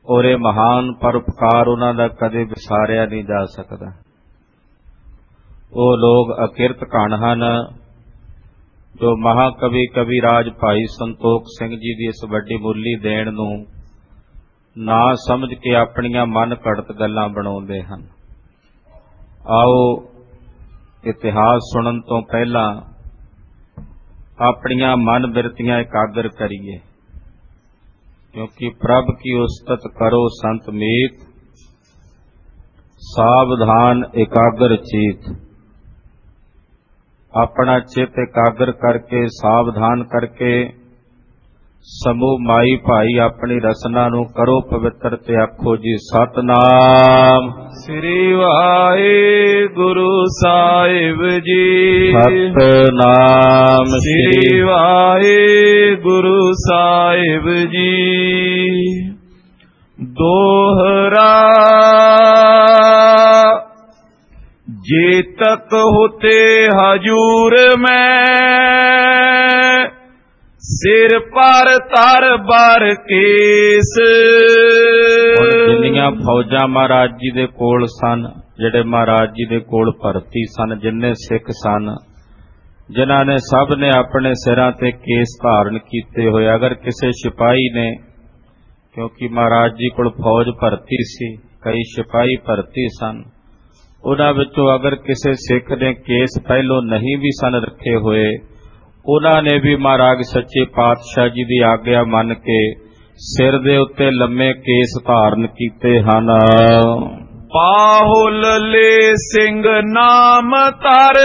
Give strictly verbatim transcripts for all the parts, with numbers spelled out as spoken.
और ये महान परोपकार उन्हां दा कदे विसारिया नहीं जा सकता। वो लोग अकिरत घन हन जो महाकवि कविराज भाई संतोख सिंह जी की इस वड्डी मुरली देण नूं ना समझ के अपनियां मन घड़त गल्लां बनाउंदे हन। आओ इतिहास सुनन तो पहला अपनियां मन बिरतियां एकागर करिए, क्योंकि प्रभ की उस्तत करो संत मीत, सावधान एकागर चीत। अपना चित एकागर करके सावधान करके समूह माई भाई अपनी रसना नूं करो पवित्र ते आखो जी सतनाम श्री वाहिगुरु साहिब जी। सतनाम श्री वाहिगुरु साहिब जी। दोहरा जे तक होते हजूर में, सिर पर तर बार केस। जिन्नियां फौजां महाराज जी दे कोल सन, जिहड़े महाराज जी दे कोल भर्ती सन, जिन्ने सिख सन, जिन्हां ने सब ने अपने सिरां ते केस धारण कीते होए। अगर किसी सिपाही ने, क्योंकि महाराज जी कोल फौज भर्ती सी, कई सिपाही भर्ती सन, उन्हां विचों अगर किसी सिख ने केस पहलों नहीं भी सन रखे होए, उन्होंने भी महाराज सच्चे पातशाह जी की आग्ञा मन के सिर दे उत्ते लम्मे केस धारण कीते हन। पाहुल ले सिंह नाम तर,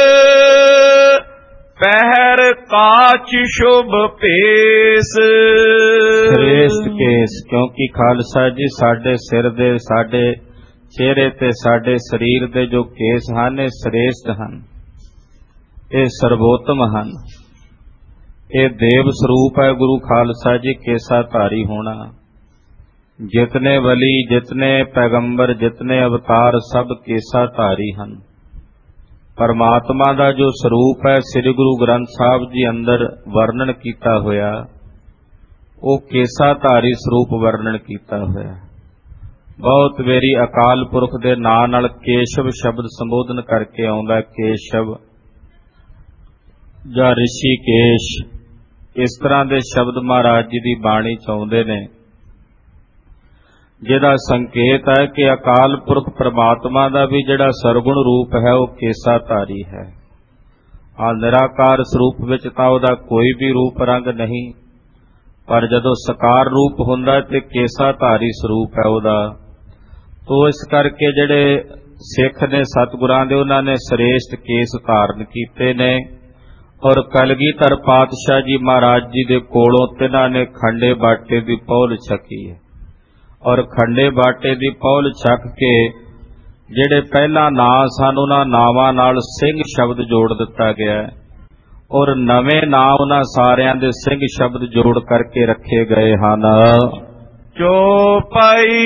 पहर काच शुभ पेश। श्रेष्ठ केस, क्योंकि खालसा जी साडे सिर दे, साडे चेहरे ते, साडे शरीर दे जो केस हन, ये श्रेष्ठ हन, ये सर्वोत्तम हन। ये देव स्वरूप है गुरु खालसा जी केसा धारी होना। जितने वली, जितने पैगंबर, जितने अवतार सब केसा धारी हन। परमात्मा दा जो स्वरूप है श्री गुरु ग्रंथ साहब जी अंदर वर्णन कीता होया, वो केसा धारी स्वरूप वर्णन कीता होया। बहुत वेरी अकाल पुरख दे नां नाल केशव शब्द संबोधन करके आउंदा। केशव जां ऋषिकेश, इस तरह के शब्द महाराज जी की बाणी च आउंदे ने, जिहदा संकेत है कि अकाल पुरख परमात्मा का भी जिहड़ा सरगुण रूप है वह केसाधारी है। आ निराकार स्वरूप विच तां उहदा कोई भी रूप रंग नहीं, पर जदों सकार रूप हुंदा ते केसाधारी स्वरूप है उहदा। तो इस करके जिहड़े सिख ने सतगुरां दे, उन्हां ने श्रेष्ठ केस धारण कीते ने। और कलगीधर पातशाह जी महाराज जी दे कोलों तिन्हां ने खंडे बाटे दी पौल छकी है। और खंडे बाटे दी पौल छक के जिहड़े पहला नां सन, उन्हां नावां नाल सिंह शब्द जोड़ दिता गया है, और नवे नां उन्हां सारियां दे सिंह शब्द जोड़ करके रखे गए हन। चौपाई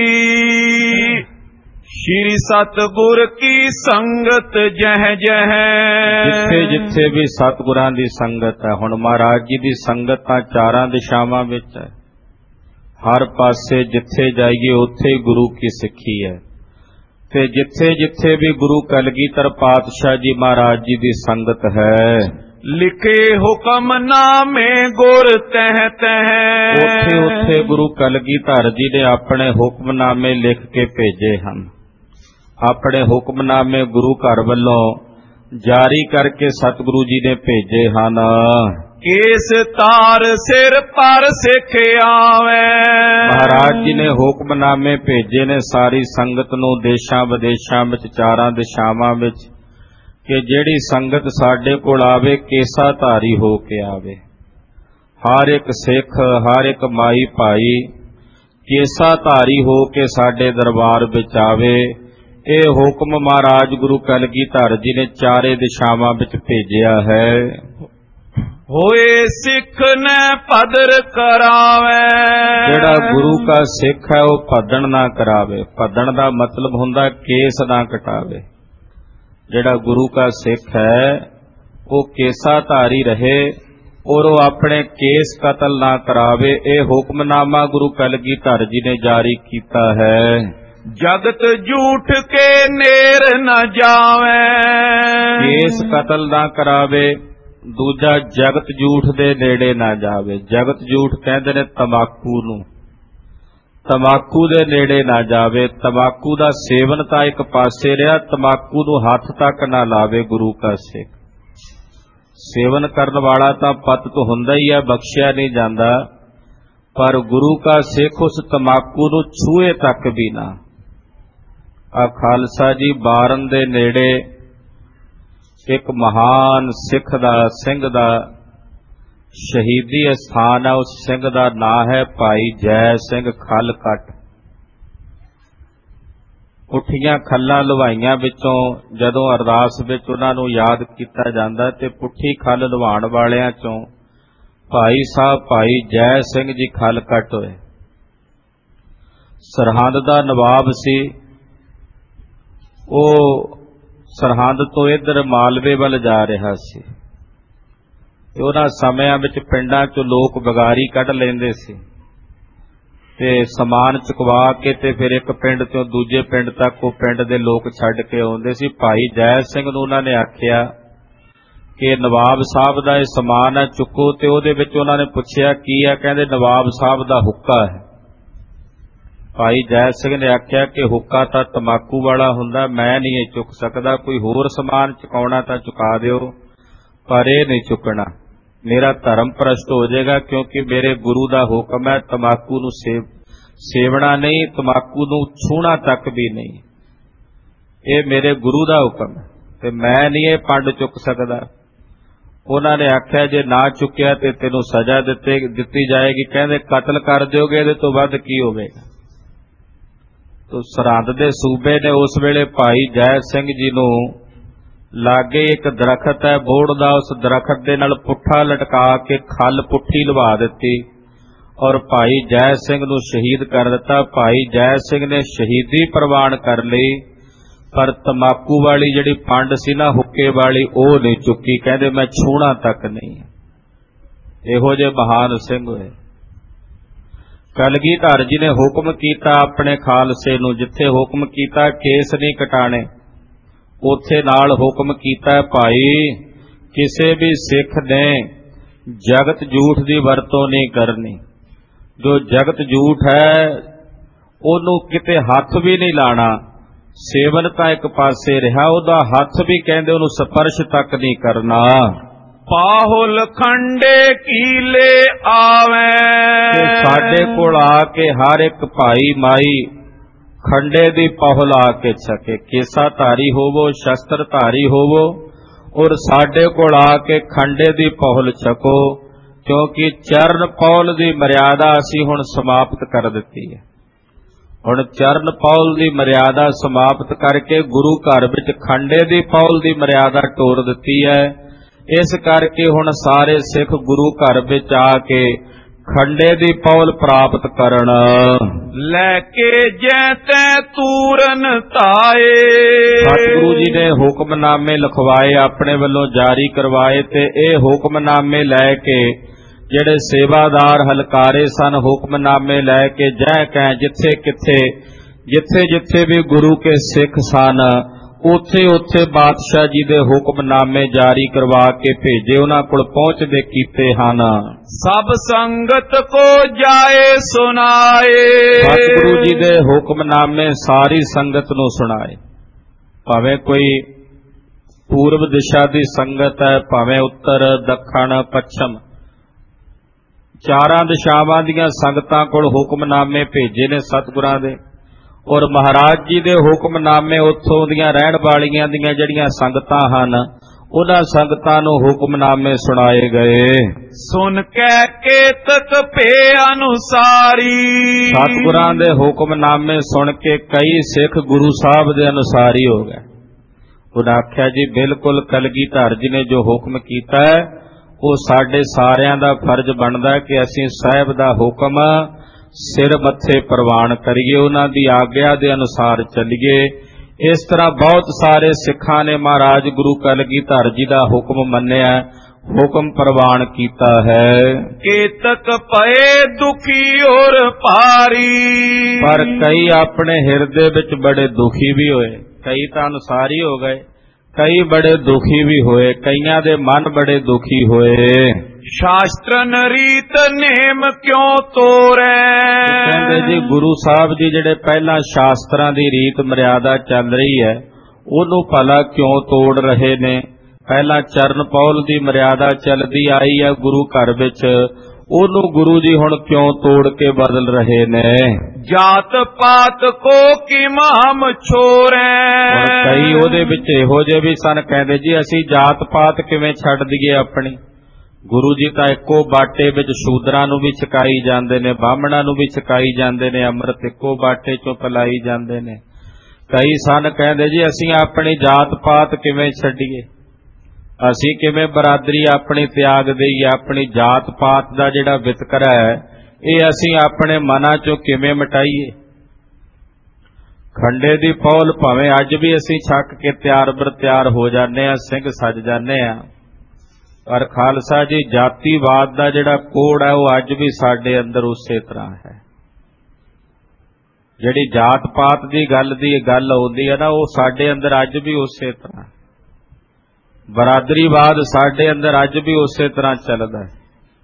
श्री सतगुर की संगत जह जह, जिथे जिथे भी सतगुरां दी संगत है। हुण महाराज जी दी संगत तां चारां दिशावां विच है, हर पासे जिथे जाइए उत्थे गुरु की सिक्खी है। ते जिथे जिथे भी गुरु कलगीधर पातशाह जी महाराज जी दी संगत है, लिखे हुक्म नामे गुर तह तह, उथे उथे गुरु कलगीधर जी ने अपने हुक्मनामे लिख के भेजे हन। अपने हुक्मनामे गुरु घर वल्लों जारी करके सतगुरु जी ने भेजे हन। केस तार सिर पर सिख आवे, महाराज जी ने हुक्मनामे भेजे ने सारी संगत नूं देशां विदेशां विच, चारां दिशावां विच, कि जिहड़ी संगत साडे कोल आवे केसाधारी हो के आवे। हर एक सिख, हर एक माई भाई केसाधारी हो के साडे दरबार विच आवे। ये हुक्म महाराज गुरु कलगीधर जी ने चारे दिशावां विच भेजिया है। होए सिख ने पदर करावे, जिहड़ा गुरु का सिख है वह पदन ना करावे। पदन का मतलब हुंदा केस ना कटावे। जिहड़ा गुरु का सिख है वो केसाधारी रहे, ਔਰ ਉਹ ਆਪਣੇ ਕੇਸ ਕਤਲ ਨਾ ਕਰਾਵੇ। ਇਹ ਹੁਕਮਨਾਮਾ ਗੁਰੂ ਕਲਗੀਧਰ ਜੀ ਨੇ ਜਾਰੀ ਕੀਤਾ ਹੈ। ਜਗਤ ਝੂਠ ਕੇ ਨੇਰ ਨ ਜਾਵੇ, ਕੇਸ ਕਤਲ ਨਾ ਕਰਾਵੇ। ਦੂਜਾ, ਜਗਤ ਝੂਠ ਦੇ ਨੇੜੇ ਨਾ ਜਾਵੇ। ਜਗਤ ਝੂਠ ਕਹਿੰਦੇ ਨੇ ਤਮਾਕੂ ਨੂੰ। ਤਮਾਕੂ ਦੇ ਨੇੜੇ ਨਾ ਜਾਵੇ। ਤਮਾਕੂ ਦਾ ਸੇਵਨ ਤਾਂ ਇੱਕ ਪਾਸੇ ਰਿਹਾ, ਤਮਾਕੂ ਨੂੰ ਹੱਥ ਤੱਕ ਨਾ ਲਾਵੇ ਗੁਰੂ ਕਾ ਸਿੱਖ। ਸੇਵਨ ਕਰਨ ਵਾਲਾ ਤਾਂ ਪਤਿਤ ਹੁੰਦਾ ਹੀ ਹੈ, ਬਖਸ਼ਿਆ ਨਹੀਂ ਜਾਂਦਾ, ਪਰ ਗੁਰੂ ਕਾ ਸਿੱਖ ਉਸ ਤਮਾਕੂ ਨੂੰ ਛੂਏ ਤੱਕ ਵੀ ਨਾ। ਆ ਖਾਲਸਾ ਜੀ ਬਾਰਨ ਦੇ ਨੇੜੇ ਇੱਕ ਮਹਾਨ ਸਿੱਖ ਦਾ ਸਿੰਘ ਦਾ ਸ਼ਹੀਦੀ ਅਸਥਾਨ ਹੈ। ਉਸ ਸਿੰਘ ਦਾ ਨਾਂ ਹੈ ਭਾਈ ਜੈ ਸਿੰਘ ਖਲਕਟ। ਪੁੱਠੀਆਂ ਖੱਲਾਂ ਲਵਾਈਆਂ ਵਿੱਚੋਂ ਜਦੋਂ ਅਰਦਾਸ ਵਿੱਚ ਉਹਨਾਂ ਨੂੰ ਯਾਦ ਕੀਤਾ ਜਾਂਦਾ ਤੇ ਪੁੱਠੀ ਖੱਲ ਲਵਾਉਣ ਵਾਲਿਆਂ ਚੋਂ ਭਾਈ ਸਾਹਿਬ ਭਾਈ ਜੈ ਸਿੰਘ ਜੀ ਖਲਕਟ ਹੋਏ। ਸਰਹੰਦ ਦਾ ਨਵਾਬ ਸੀ। ਉਹ ਸਰਹੰਦ ਤੋਂ ਇੱਧਰ ਮਾਲਵੇ ਵੱਲ ਜਾ ਰਿਹਾ ਸੀ ਤੇ ਉਹਨਾਂ ਸਮਿਆਂ ਵਿੱਚ ਪਿੰਡਾਂ 'ਚੋਂ ਲੋਕ ਬਗਾਰੀ ਕੱਢ ਲੈਂਦੇ ਸੀ ਤੇ ਸਮਾਨ ਚੁਕਵਾ ਕੇ ਤੇ ਫਿਰ ਇੱਕ ਪਿੰਡ ਤੋਂ ਦੂਜੇ ਪਿੰਡ ਤੱਕ ਉਹ ਪਿੰਡ ਦੇ ਲੋਕ ਛੱਡ ਕੇ ਆਉਂਦੇ ਸੀ। ਭਾਈ ਜੈ ਸਿੰਘ ਨੂੰ ਉਹਨਾਂ ਨੇ ਆਖਿਆ ਕਿ ਨਵਾਬ ਸਾਹਿਬ ਦਾ ਇਹ ਸਮਾਨ ਹੈ, ਚੁੱਕੋ। ਤੇ ਉਹਦੇ ਵਿੱਚ ਉਹਨਾਂ ਨੇ ਪੁੱਛਿਆ ਕੀ ਹੈ? ਕਹਿੰਦੇ ਨਵਾਬ ਸਾਹਿਬ ਦਾ ਹੁੱਕਾ ਹੈ। ਭਾਈ ਜੈ ਸਿੰਘ ਨੇ ਆਖਿਆ ਕਿ ਹੁੱਕਾ ਤਾਂ ਤਮਾਕੂ ਵਾਲਾ ਹੁੰਦਾ, ਮੈਂ ਨਹੀਂ ਇਹ ਚੁੱਕ ਸਕਦਾ। ਕੋਈ ਹੋਰ ਸਮਾਨ ਚੁਕਾਉਣਾ ਤਾਂ ਚੁਕਾ ਦਿਓ, ਪਰ ਇਹ ਨਹੀਂ ਚੁੱਕਣਾ। ਮੇਰਾ ਧਰਮ ਭ੍ਰਸ਼ਟ ਹੋ ਜਾਏਗਾ, ਕਿਉਂਕਿ ਮੇਰੇ ਗੁਰੂ ਦਾ ਹੁਕਮ ਹੈ ਤਮਾਕੂ ਨੂੰ ਸੇਵ ਸੇਵਣਾ ਨਹੀਂ, ਤਮਾਕੂ ਨੂੰ ਛੂਣਾ ਤੱਕ ਵੀ ਨਹੀਂ। ਇਹ ਮੇਰੇ ਗੁਰੂ ਦਾ ਹੁਕਮ ਹੈ ਤੇ ਮੈਂ ਨਹੀਂ ਇਹ ਪੰਡ ਚੁੱਕ ਸਕਦਾ। ਉਹਨਾਂ ਨੇ ਆਖਿਆ ਜੇ ਨਾ ਚੁੱਕਿਆ ਤੇ ਤੈਨੂੰ ਸਜ਼ਾ ਦਿੱਤੇ ਦਿੱਤੀ ਜਾਏਗੀ। ਕਹਿੰਦੇ ਕਤਲ ਕਰ ਦਿਓਗੇ, ਇਹਦੇ ਤੋਂ ਵੱਧ ਕੀ ਹੋਵੇਗਾ। ਤੋ ਸਰਹੰਦ ਦੇ ਸੂਬੇ ਨੇ ਉਸ ਵੇਲੇ ਭਾਈ ਜੈ ਸਿੰਘ ਜੀ ਨੂੰ ਲਾਗੇ ਇੱਕ ਦਰਖਤ ਹੈ ਬੋਹੜ ਦਾ, ਉਸ ਦਰਖਤ ਦੇ ਨਾਲ ਪੁੱਠਾ ਲਟਕਾ ਕੇ ਖੱਲ ਪੁੱਠੀ ਲਵਾ ਦਿੱਤੀ ਔਰ ਭਾਈ ਜੈ ਸਿੰਘ ਨੂੰ ਸ਼ਹੀਦ ਕਰ ਦਿੱਤਾ। ਭਾਈ ਜੈ ਸਿੰਘ ਨੇ ਸ਼ਹੀਦੀ ਪ੍ਰਵਾਨ ਕਰ ਲਈ, ਪਰ ਤਮਾਕੂ ਵਾਲੀ ਜਿਹੜੀ ਪੰਡ ਸੀ ਨਾ, ਹੁੱਕੇ ਵਾਲੀ, ਉਹ ਨਹੀਂ ਚੁੱਕੀ। ਕਹਿੰਦੇ ਮੈਂ ਛੂਣਾ ਤੱਕ ਨਹੀਂ। ਇਹੋ ਜਿਹੇ ਮਹਾਨ ਸਿੰਘ ਹੋਏ। ਕਲਗੀਧਰ ਜੀ ਨੇ ਹੁਕਮ ਕੀਤਾ ਆਪਣੇ ਖਾਲਸੇ ਨੂੰ, ਜਿੱਥੇ ਹੁਕਮ ਕੀਤਾ ਕੇਸ ਨਹੀਂ ਕਟਾਣੇ, ਉੱਥੇ ਨਾਲ ਹੁਕਮ ਕੀਤਾ ਭਾਈ ਕਿਸੇ ਵੀ ਸਿੱਖ ਨੇ ਜਗਤ ਝੂਠ ਦੀ ਵਰਤੋਂ ਨਹੀਂ ਕਰਨੀ। ਜੋ ਜਗਤ ਝੂਠ ਹੈ ਉਹਨੂੰ ਕਿਤੇ ਹੱਥ ਵੀ ਨਹੀਂ ਲਾਣਾ। ਸੇਵਨ ਤਾਂ ਇੱਕ ਪਾਸੇ ਰਿਹਾ, ਉਹਦਾ ਹੱਥ ਵੀ ਕਹਿੰਦੇ ਉਹਨੂੰ ਸਪਰਸ਼ ਤੱਕ ਨਹੀਂ ਕਰਨਾ। ਪਾਹੁਲ ਖੰਡੇ ਕੀਲੇ ਆਵੇ, ਸਾਡੇ ਕੋਲ ਆ ਕੇ ਹਰ ਇੱਕ ਭਾਈ ਮਾਈ ਖੰਡੇ ਦੀ ਪਾਹੁਲ ਆ ਕੇ ਛਕੇ। ਕੇਸਾ ਧਾਰੀ ਹੋਵੋ, ਸ਼ਸਤਰ ਧਾਰੀ ਹੋਵੋ, ਔਰ ਸਾਡੇ ਕੋਲ ਆ ਕੇ ਖੰਡੇ ਦੀ ਪਾਹੁਲ ਛਕੋ, ਕਿਉਂਕਿ ਚਰਨ ਪੌਲ ਦੀ ਮਰਿਆਦਾ ਅਸੀਂ ਹੁਣ ਸਮਾਪਤ ਕਰ ਦਿੱਤੀ ਹੈ। ਹੁਣ ਚਰਨ ਪੌਲ ਦੀ ਮਰਿਆਦਾ ਸਮਾਪਤ ਕਰਕੇ ਗੁਰੂ ਘਰ ਵਿੱਚ ਖੰਡੇ ਦੀ ਪੌਲ ਦੀ ਮਰਿਆਦਾ ਤੋੜ ਦਿੱਤੀ ਹੈ। ਇਸ ਕਰਕੇ ਹੁਣ ਸਾਰੇ ਸਿੱਖ ਗੁਰੂ ਘਰ ਵਿੱਚ ਆ ਕੇ ਖੰਡੇ ਦੀ ਪੌਲ ਪ੍ਰਾਪਤ ਕਰਨ। ਲੈ ਕੇ ਜੈਤੇ ਤੂਰਨ ਧਾਏ, ਸਤਿਗੁਰੂ ਜੀ ਨੇ ਹੁਕਮਨਾਮੇ ਲਿਖਵਾਏ, ਆਪਣੇ ਵੱਲੋਂ ਜਾਰੀ ਕਰਵਾਏ ਤੇ ਇਹ ਹੁਕਮਨਾਮੇ ਲੈ ਕੇ ਜਿਹੜੇ ਸੇਵਾਦਾਰ ਹਲਕਾਰੇ ਸਨ, ਹੁਕਮਨਾਮੇ ਲੈ ਕੇ ਜੈ ਕਹਿ ਜਿੱਥੇ ਕਿੱਥੇ ਜਿੱਥੇ ਜਿੱਥੇ ਵੀ ਗੁਰੂ ਕੇ ਸਿੱਖ ਸਨ, ਉੱਥੇ ਉੱਥੇ ਬਾਦਸ਼ਾਹ ਜੀ ਦੇ ਹੁਕਮਨਾਮੇ ਜਾਰੀ ਕਰਵਾ ਕੇ ਭੇਜੇ, ਉਹਨਾਂ ਕੋਲ ਪਹੁੰਚਦੇ ਕੀਤੇ ਹਨ। ਸਭ ਸੰਗਤ ਕੋ ਜਾਏ ਸੁਨਾਏ, ਸਤਿਗੁਰੂ ਜੀ ਦੇ ਹੁਕਮਨਾਮੇ ਸਾਰੀ ਸੰਗਤ ਨੂੰ ਸੁਣਾਏ। ਭਾਵੇਂ ਕੋਈ ਪੂਰਬ ਦਿਸ਼ਾ ਦੀ ਸੰਗਤ ਹੈ, ਭਾਵੇਂ ਉੱਤਰ ਦੱਖਣ ਪੱਛਮ, ਚਾਰਾਂ ਦਿਸ਼ਾਵਾਂ ਦੀਆਂ ਸੰਗਤਾਂ ਕੋਲ ਹੁਕਮਨਾਮੇ ਭੇਜੇ ਨੇ ਸਤਿਗੁਰਾਂ ਦੇ। ਔਰ ਮਹਾਰਾਜ ਜੀ ਦੇ ਹੁਕਮਨਾਮੇ ਉੱਥੋਂ ਦੀਆਂ ਰਹਿਣ ਵਾਲੀਆਂ ਦੀਆਂ ਜਿਹੜੀਆਂ ਸੰਗਤਾਂ ਹਨ, ਉਹਨਾਂ ਸੰਗਤਾਂ ਨੂੰ ਹੁਕਮਨਾਮੇ ਸੁਣਾਏ ਗਏ। ਸੁਣ ਕੇ ਕੇਤਕ ਭੇ ਅਨੁਸਾਰੀ, ਸਤਿਗੁਰਾਂ ਦੇ ਹੁਕਮਨਾਮੇ ਸੁਣ ਕੇ ਕਈ ਸਿੱਖ ਗੁਰੂ ਸਾਹਿਬ ਦੇ ਅਨੁਸਾਰੀ ਹੋ ਗਏ। ਉਹਨਾਂ ਆਖਿਆ ਜੀ ਬਿਲਕੁਲ ਕਲਗੀਧਰ ਜੀ ਨੇ ਜੋ ਹੁਕਮ ਕੀਤਾ ਹੈ, ਉਹ ਸਾਡੇ ਸਾਰਿਆਂ ਦਾ ਫਰਜ਼ ਬਣਦਾ ਕਿ ਅਸੀਂ ਸਾਹਿਬ ਦਾ ਹੁਕਮ ਸਿਰ ਮੱਥੇ ਪ੍ਰਵਾਨ ਕਰੀਏ, ਉਹਨਾਂ ਦੀ ਆਗਿਆ ਦੇ ਅਨੁਸਾਰ ਚੱਲੀਏ। ਇਸ ਤਰ੍ਹਾਂ ਬਹੁਤ ਸਾਰੇ ਸਿੱਖਾਂ ਨੇ ਮਹਾਰਾਜ ਗੁਰੂ ਕਲਗੀਧਰ ਜੀ ਦਾ ਹੁਕਮ ਮੰਨਿਆ। ਹੁਕਮ ਪ੍ਰਵਾਨ ਕੀਤਾ ਹੈ। केतक पए दुखी और भारी। ਪਰ ਕਈ ਆਪਣੇ ਹਿਰਦੇ ਵਿੱਚ ਬੜੇ ਦੁਖੀ ਵੀ ਹੋਏ, ਕਈ ਤਾਂ ਅਨੁਸਾਰੀ ਹੋ ਗਏ, ਕਈ ਬੜੇ ਦੁਖੀ ਵੀ ਹੋਏ, ਕਈਆਂ ਦੇ ਮਨ ਬੜੇ ਦੁਖੀ ਹੋਏ। शास्त्रन रीत नेम क्यों तोड़ै। ਕਹਿੰਦੇ ਜੀ ਗੁਰੂ ਸਾਹਿਬ ਜੀ ਜਿਹੜੇ ਪਹਿਲਾਂ ਸ਼ਾਸਤਰਾਂ ਦੀ ਰੀਤ ਮਰਿਆਦਾ ਚੱਲ ਰਹੀ ਹੈ ਉਹਨੂੰ ਭਲਾ ਕਿਉਂ ਤੋੜ ਰਹੇ ਨੇ। ਪਹਿਲਾਂ ਚਰਨ ਪੌਲ ਦੀ ਮਰਿਆਦਾ ਚੱਲਦੀ ਆਈ ਹੈ ਗੁਰੂ ਘਰ ਵਿੱਚ, ਉਹਨੂੰ ਗੁਰੂ ਜੀ ਹੁਣ ਕਿਉਂ ਤੋੜ ਕੇ ਬਦਲ ਰਹੇ ਨੇ। ਜਾਤ ਪਾਤ ਕੋ ਕੀ ਮਾਮ ਛੋੜੈ। ਹੁਣ ਕਈ ਉਹਦੇ ਵਿੱਚ ਇਹੋ ਜਿਹੇ ਵੀ ਸਨ, ਕਹਿੰਦੇ ਜੀ ਅਸੀਂ ਜਾਤ ਪਾਤ ਕਿਵੇਂ ਛੱਡ ਦਈਏ ਆਪਣੀ। ਗੁਰੂ ਜੀ ਤਾਂ ਇੱਕੋ ਬਾਟੇ ਵਿੱਚ ਸ਼ੂਦਰਾਂ ਨੂੰ ਵੀ ਛਕਾਈ ਜਾਂਦੇ ਨੇ, ਬਾਹਮਣਾਂ ਨੂੰ ਵੀ ਛਕਾਈ ਜਾਂਦੇ ਨੇ, ਅੰਮ੍ਰਿਤ ਇੱਕੋ ਬਾਟੇ ਚੋਂ ਪਿਲਾਈ ਜਾਂਦੇ ਨੇ। ਕਈ ਸਨ ਕਹਿੰਦੇ ਜੀ ਅਸੀਂ ਆਪਣੀ ਜਾਤ ਪਾਤ ਕਿਵੇਂ ਛੱਡੀਏ, ਅਸੀਂ ਕਿਵੇਂ ਬਰਾਦਰੀ ਆਪਣੀ ਤਿਆਗ ਦੇਈਏ, ਆਪਣੀ ਜਾਤ ਪਾਤ ਦਾ ਜਿਹੜਾ ਵਿਤਕਰਾ ਹੈ ਇਹ ਅਸੀਂ ਆਪਣੇ ਮਨਾਂ ਚੋਂ ਕਿਵੇਂ ਮਿਟਾਈਏ। ਖੰਡੇ ਦੀ ਪੌਲ ਭਾਵੇਂ ਅੱਜ ਵੀ ਅਸੀਂ ਛੱਕ ਕੇ ਤਿਆਰ ਬਰ ਤਿਆਰ ਹੋ ਜਾਂਦੇ ਹਾਂ, ਸਿੰਘ ਸੱਜ ਜਾਂਦੇ ਹਾਂ, ਪਰ ਖਾਲਸਾ ਜੀ ਜਾਤੀਵਾਦ ਦਾ ਜਿਹੜਾ ਕੋੜ ਹੈ ਉਹ ਅੱਜ ਵੀ ਸਾਡੇ ਅੰਦਰ ਉਸੇ ਤਰ੍ਹਾਂ ਹੈ। ਜਿਹੜੀ ਜਾਤ ਪਾਤ ਦੀ ਗੱਲ ਦੀ ਗੱਲ ਆਉਂਦੀ ਹੈ ਨਾ ਉਹ ਸਾਡੇ ਅੰਦਰ ਅੱਜ ਵੀ ਉਸੇ ਤਰ੍ਹਾਂ, ਬਰਾਦਰੀਵਾਦ ਸਾਡੇ ਅੰਦਰ ਅੱਜ ਵੀ ਉਸੇ ਤਰ੍ਹਾਂ ਚੱਲਦਾ ਹੈ।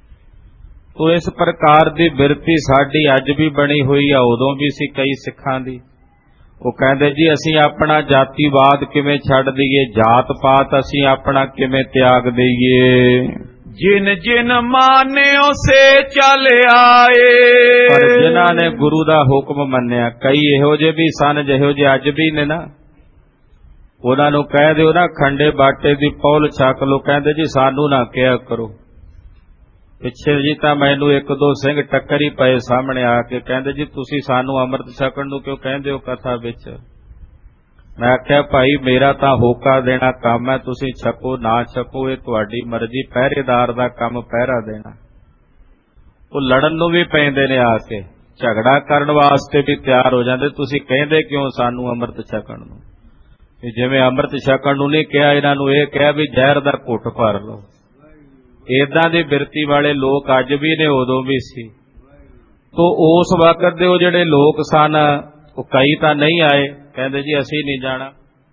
ਤੋ ਇਸ ਪ੍ਰਕਾਰ ਦੀ ਬਿਰਤੀ ਸਾਡੀ ਅੱਜ ਵੀ ਬਣੀ ਹੋਈ ਆ, ਉਦੋਂ ਵੀ ਸੀ ਕਈ ਸਿੱਖਾਂ ਦੀ। ਉਹ ਕਹਿੰਦੇ ਜੀ ਅਸੀਂ ਆਪਣਾ ਜਾਤੀਵਾਦ ਕਿਵੇਂ ਛੱਡ ਦਈਏ, ਜਾਤ ਪਾਤ ਅਸੀਂ ਆਪਣਾ ਕਿਵੇਂ ਤਿਆਗ ਦਈਏ। ਜਿਨ ਜਿਨ ਮਾਨਿਓ ਸੇ ਚੱਲ ਆਏ। ਪਰ ਜਿਨ੍ਹਾਂ ਨੇ ਗੁਰੂ ਦਾ ਹੁਕਮ ਮੰਨਿਆ, ਕਈ ਇਹੋ ਜਿਹੇ ਵੀ ਸਨ ਜਿਹੋ ਜਿਹੇ ਅੱਜ ਵੀ ਨੇ ਨਾ, ਉਹਨਾਂ ਨੂੰ ਕਹਿ ਦਿਓ ਨਾ ਖੰਡੇ ਬਾਟੇ ਦੀ ਪੌਲ ਛਕ ਲੋ, ਕਹਿੰਦੇ ਜੀ ਸਾਨੂੰ ਨਾ ਕਿਹਾ ਕਰੋ। ਪਿੱਛੇ ਜੀ ਤਾਂ ਮੈਨੂੰ ਇੱਕ ਦੋ ਸਿੰਘ ਟੱਕਰ ਹੀ ਪਏ ਸਾਹਮਣੇ ਆ ਕੇ, ਕਹਿੰਦੇ ਜੀ ਤੁਸੀਂ ਸਾਨੂੰ ਅੰਮ੍ਰਿਤ ਛਕਣ ਨੂੰ ਕਿਉਂ ਕਹਿੰਦੇ ਹੋ ਕਥਾ ਵਿੱਚ। ਮੈਂ ਆਖਿਆ ਭਾਈ ਮੇਰਾ ਤਾਂ ਹੋਕਾ ਦੇਣਾ ਕੰਮ ਹੈ, ਤੁਸੀਂ ਛਕੋ ਨਾ ਛਕੋ ਇਹ ਤੁਹਾਡੀ ਮਰਜ਼ੀ, ਪਹਿਰੇਦਾਰ ਦਾ ਕੰਮ ਪਹਿਰਾ ਦੇਣਾ। ਉਹ ਲੜਨ ਨੂੰ ਵੀ ਪੈਂਦੇ ਨੇ, ਆ ਕੇ ਝਗੜਾ ਕਰਨ ਵਾਸਤੇ ਵੀ ਤਿਆਰ ਹੋ ਜਾਂਦੇ, ਤੁਸੀਂ ਕਹਿੰਦੇ ਕਿਉਂ ਸਾਨੂੰ ਅੰਮ੍ਰਿਤ ਛਕਣ ਨੂੰ। ਜਿਵੇਂ ਅੰਮ੍ਰਿਤ ਛਕਣ ਨੂੰ ਨਹੀਂ ਕਿਹਾ, ਇਹਨਾਂ ਨੂੰ ਇਹ ਕਿਹਾ ਵੀ ਜ਼ਹਿਰ ਦਾ ਘੁੱਟ ਭਰ ਲਓ। ਏਦਾਂ ਦੀ ਬਿਰਤੀ ਵਾਲੇ ਲੋਕ ਅੱਜ ਵੀ ਨੇ, ਉਦੋਂ ਵੀ ਸੀ। ਤੋ ਉਸ ਵਕਤ ਦੇ ਉਹ ਜਿਹੜੇ ਲੋਕ ਸਨ ਉਹ ਕਈ ਤਾਂ ਨਹੀਂ ਆਏ, ਕਹਿੰਦੇ ਜੀ ਅਸੀਂ ਨਹੀਂ ਜਾਣਾ,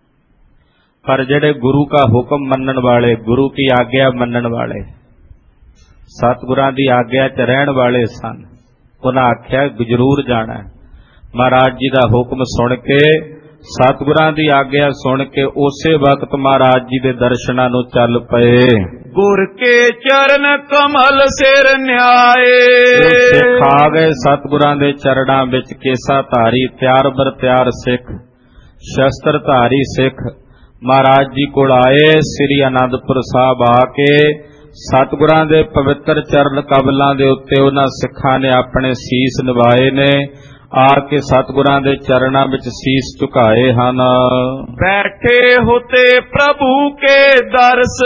ਪਰ ਜਿਹੜੇ ਗੁਰੂ ਕਾ ਹੁਕਮ ਮੰਨਣ ਵਾਲੇ, ਗੁਰੂ ਕੀ ਆਗਿਆ ਮੰਨਣ ਵਾਲੇ, ਸਤਿਗੁਰਾਂ ਦੀ ਆਗਿਆ 'ਚ ਰਹਿਣ ਵਾਲੇ ਸਨ, ਉਹਨਾਂ ਆਖਿਆ ਜ਼ਰੂਰ ਜਾਣਾ। ਮਹਾਰਾਜ ਜੀ ਦਾ ਹੁਕਮ ਸੁਣ ਕੇ, ਸਤਿਗੁਰਾਂ ਦੀ ਆਗਿਆ ਸੁਣ ਕੇ ਉਸੇ ਵਕਤ ਮਹਾਰਾਜ ਜੀ ਦੇ ਦਰਸ਼ਨਾਂ ਨੂੰ ਚੱਲ ਪਏ। ਗੁਰ ਕੇ ਚਰਨ ਕਮਲ ਸਿਰ ਨਿਆਏ। ਸਿੱਖ ਆ ਗਏ ਸਤਿਗੁਰਾਂ ਦੇ ਚਰਨਾਂ ਵਿੱਚ, ਕੇਸਾ ਧਾਰੀ ਤਿਆਰ ਬਰ ਤਿਆਰ ਸਿੱਖ, ਸ਼ਸਤਰ ਧਾਰੀ ਸਿੱਖ ਮਹਾਰਾਜ ਜੀ ਕੋਲ ਆਏ। ਸ੍ਰੀ ਅਨੰਦਪੁਰ ਸਾਹਿਬ ਆ ਕੇ ਸਤਿਗੁਰਾਂ ਦੇ ਪਵਿੱਤਰ ਚਰਨ ਕਮਲਾਂ ਦੇ ਉੱਤੇ ਉਹਨਾਂ ਸਿੱਖਾਂ ਨੇ ਆਪਣੇ ਸੀਸ ਨਿਵਾਏ ਨੇ। ਆ ਕੇ ਸਤਿਗੁਰਾਂ ਦੇ ਚਰਨਾਂ ਵਿੱਚ ਸੀਸ ਝੁਕਾਏ ਹਨ। ਬੈਠੇ ਹੋਤੇ ਪ੍ਰਭੂ ਕੇ ਦਰਸ।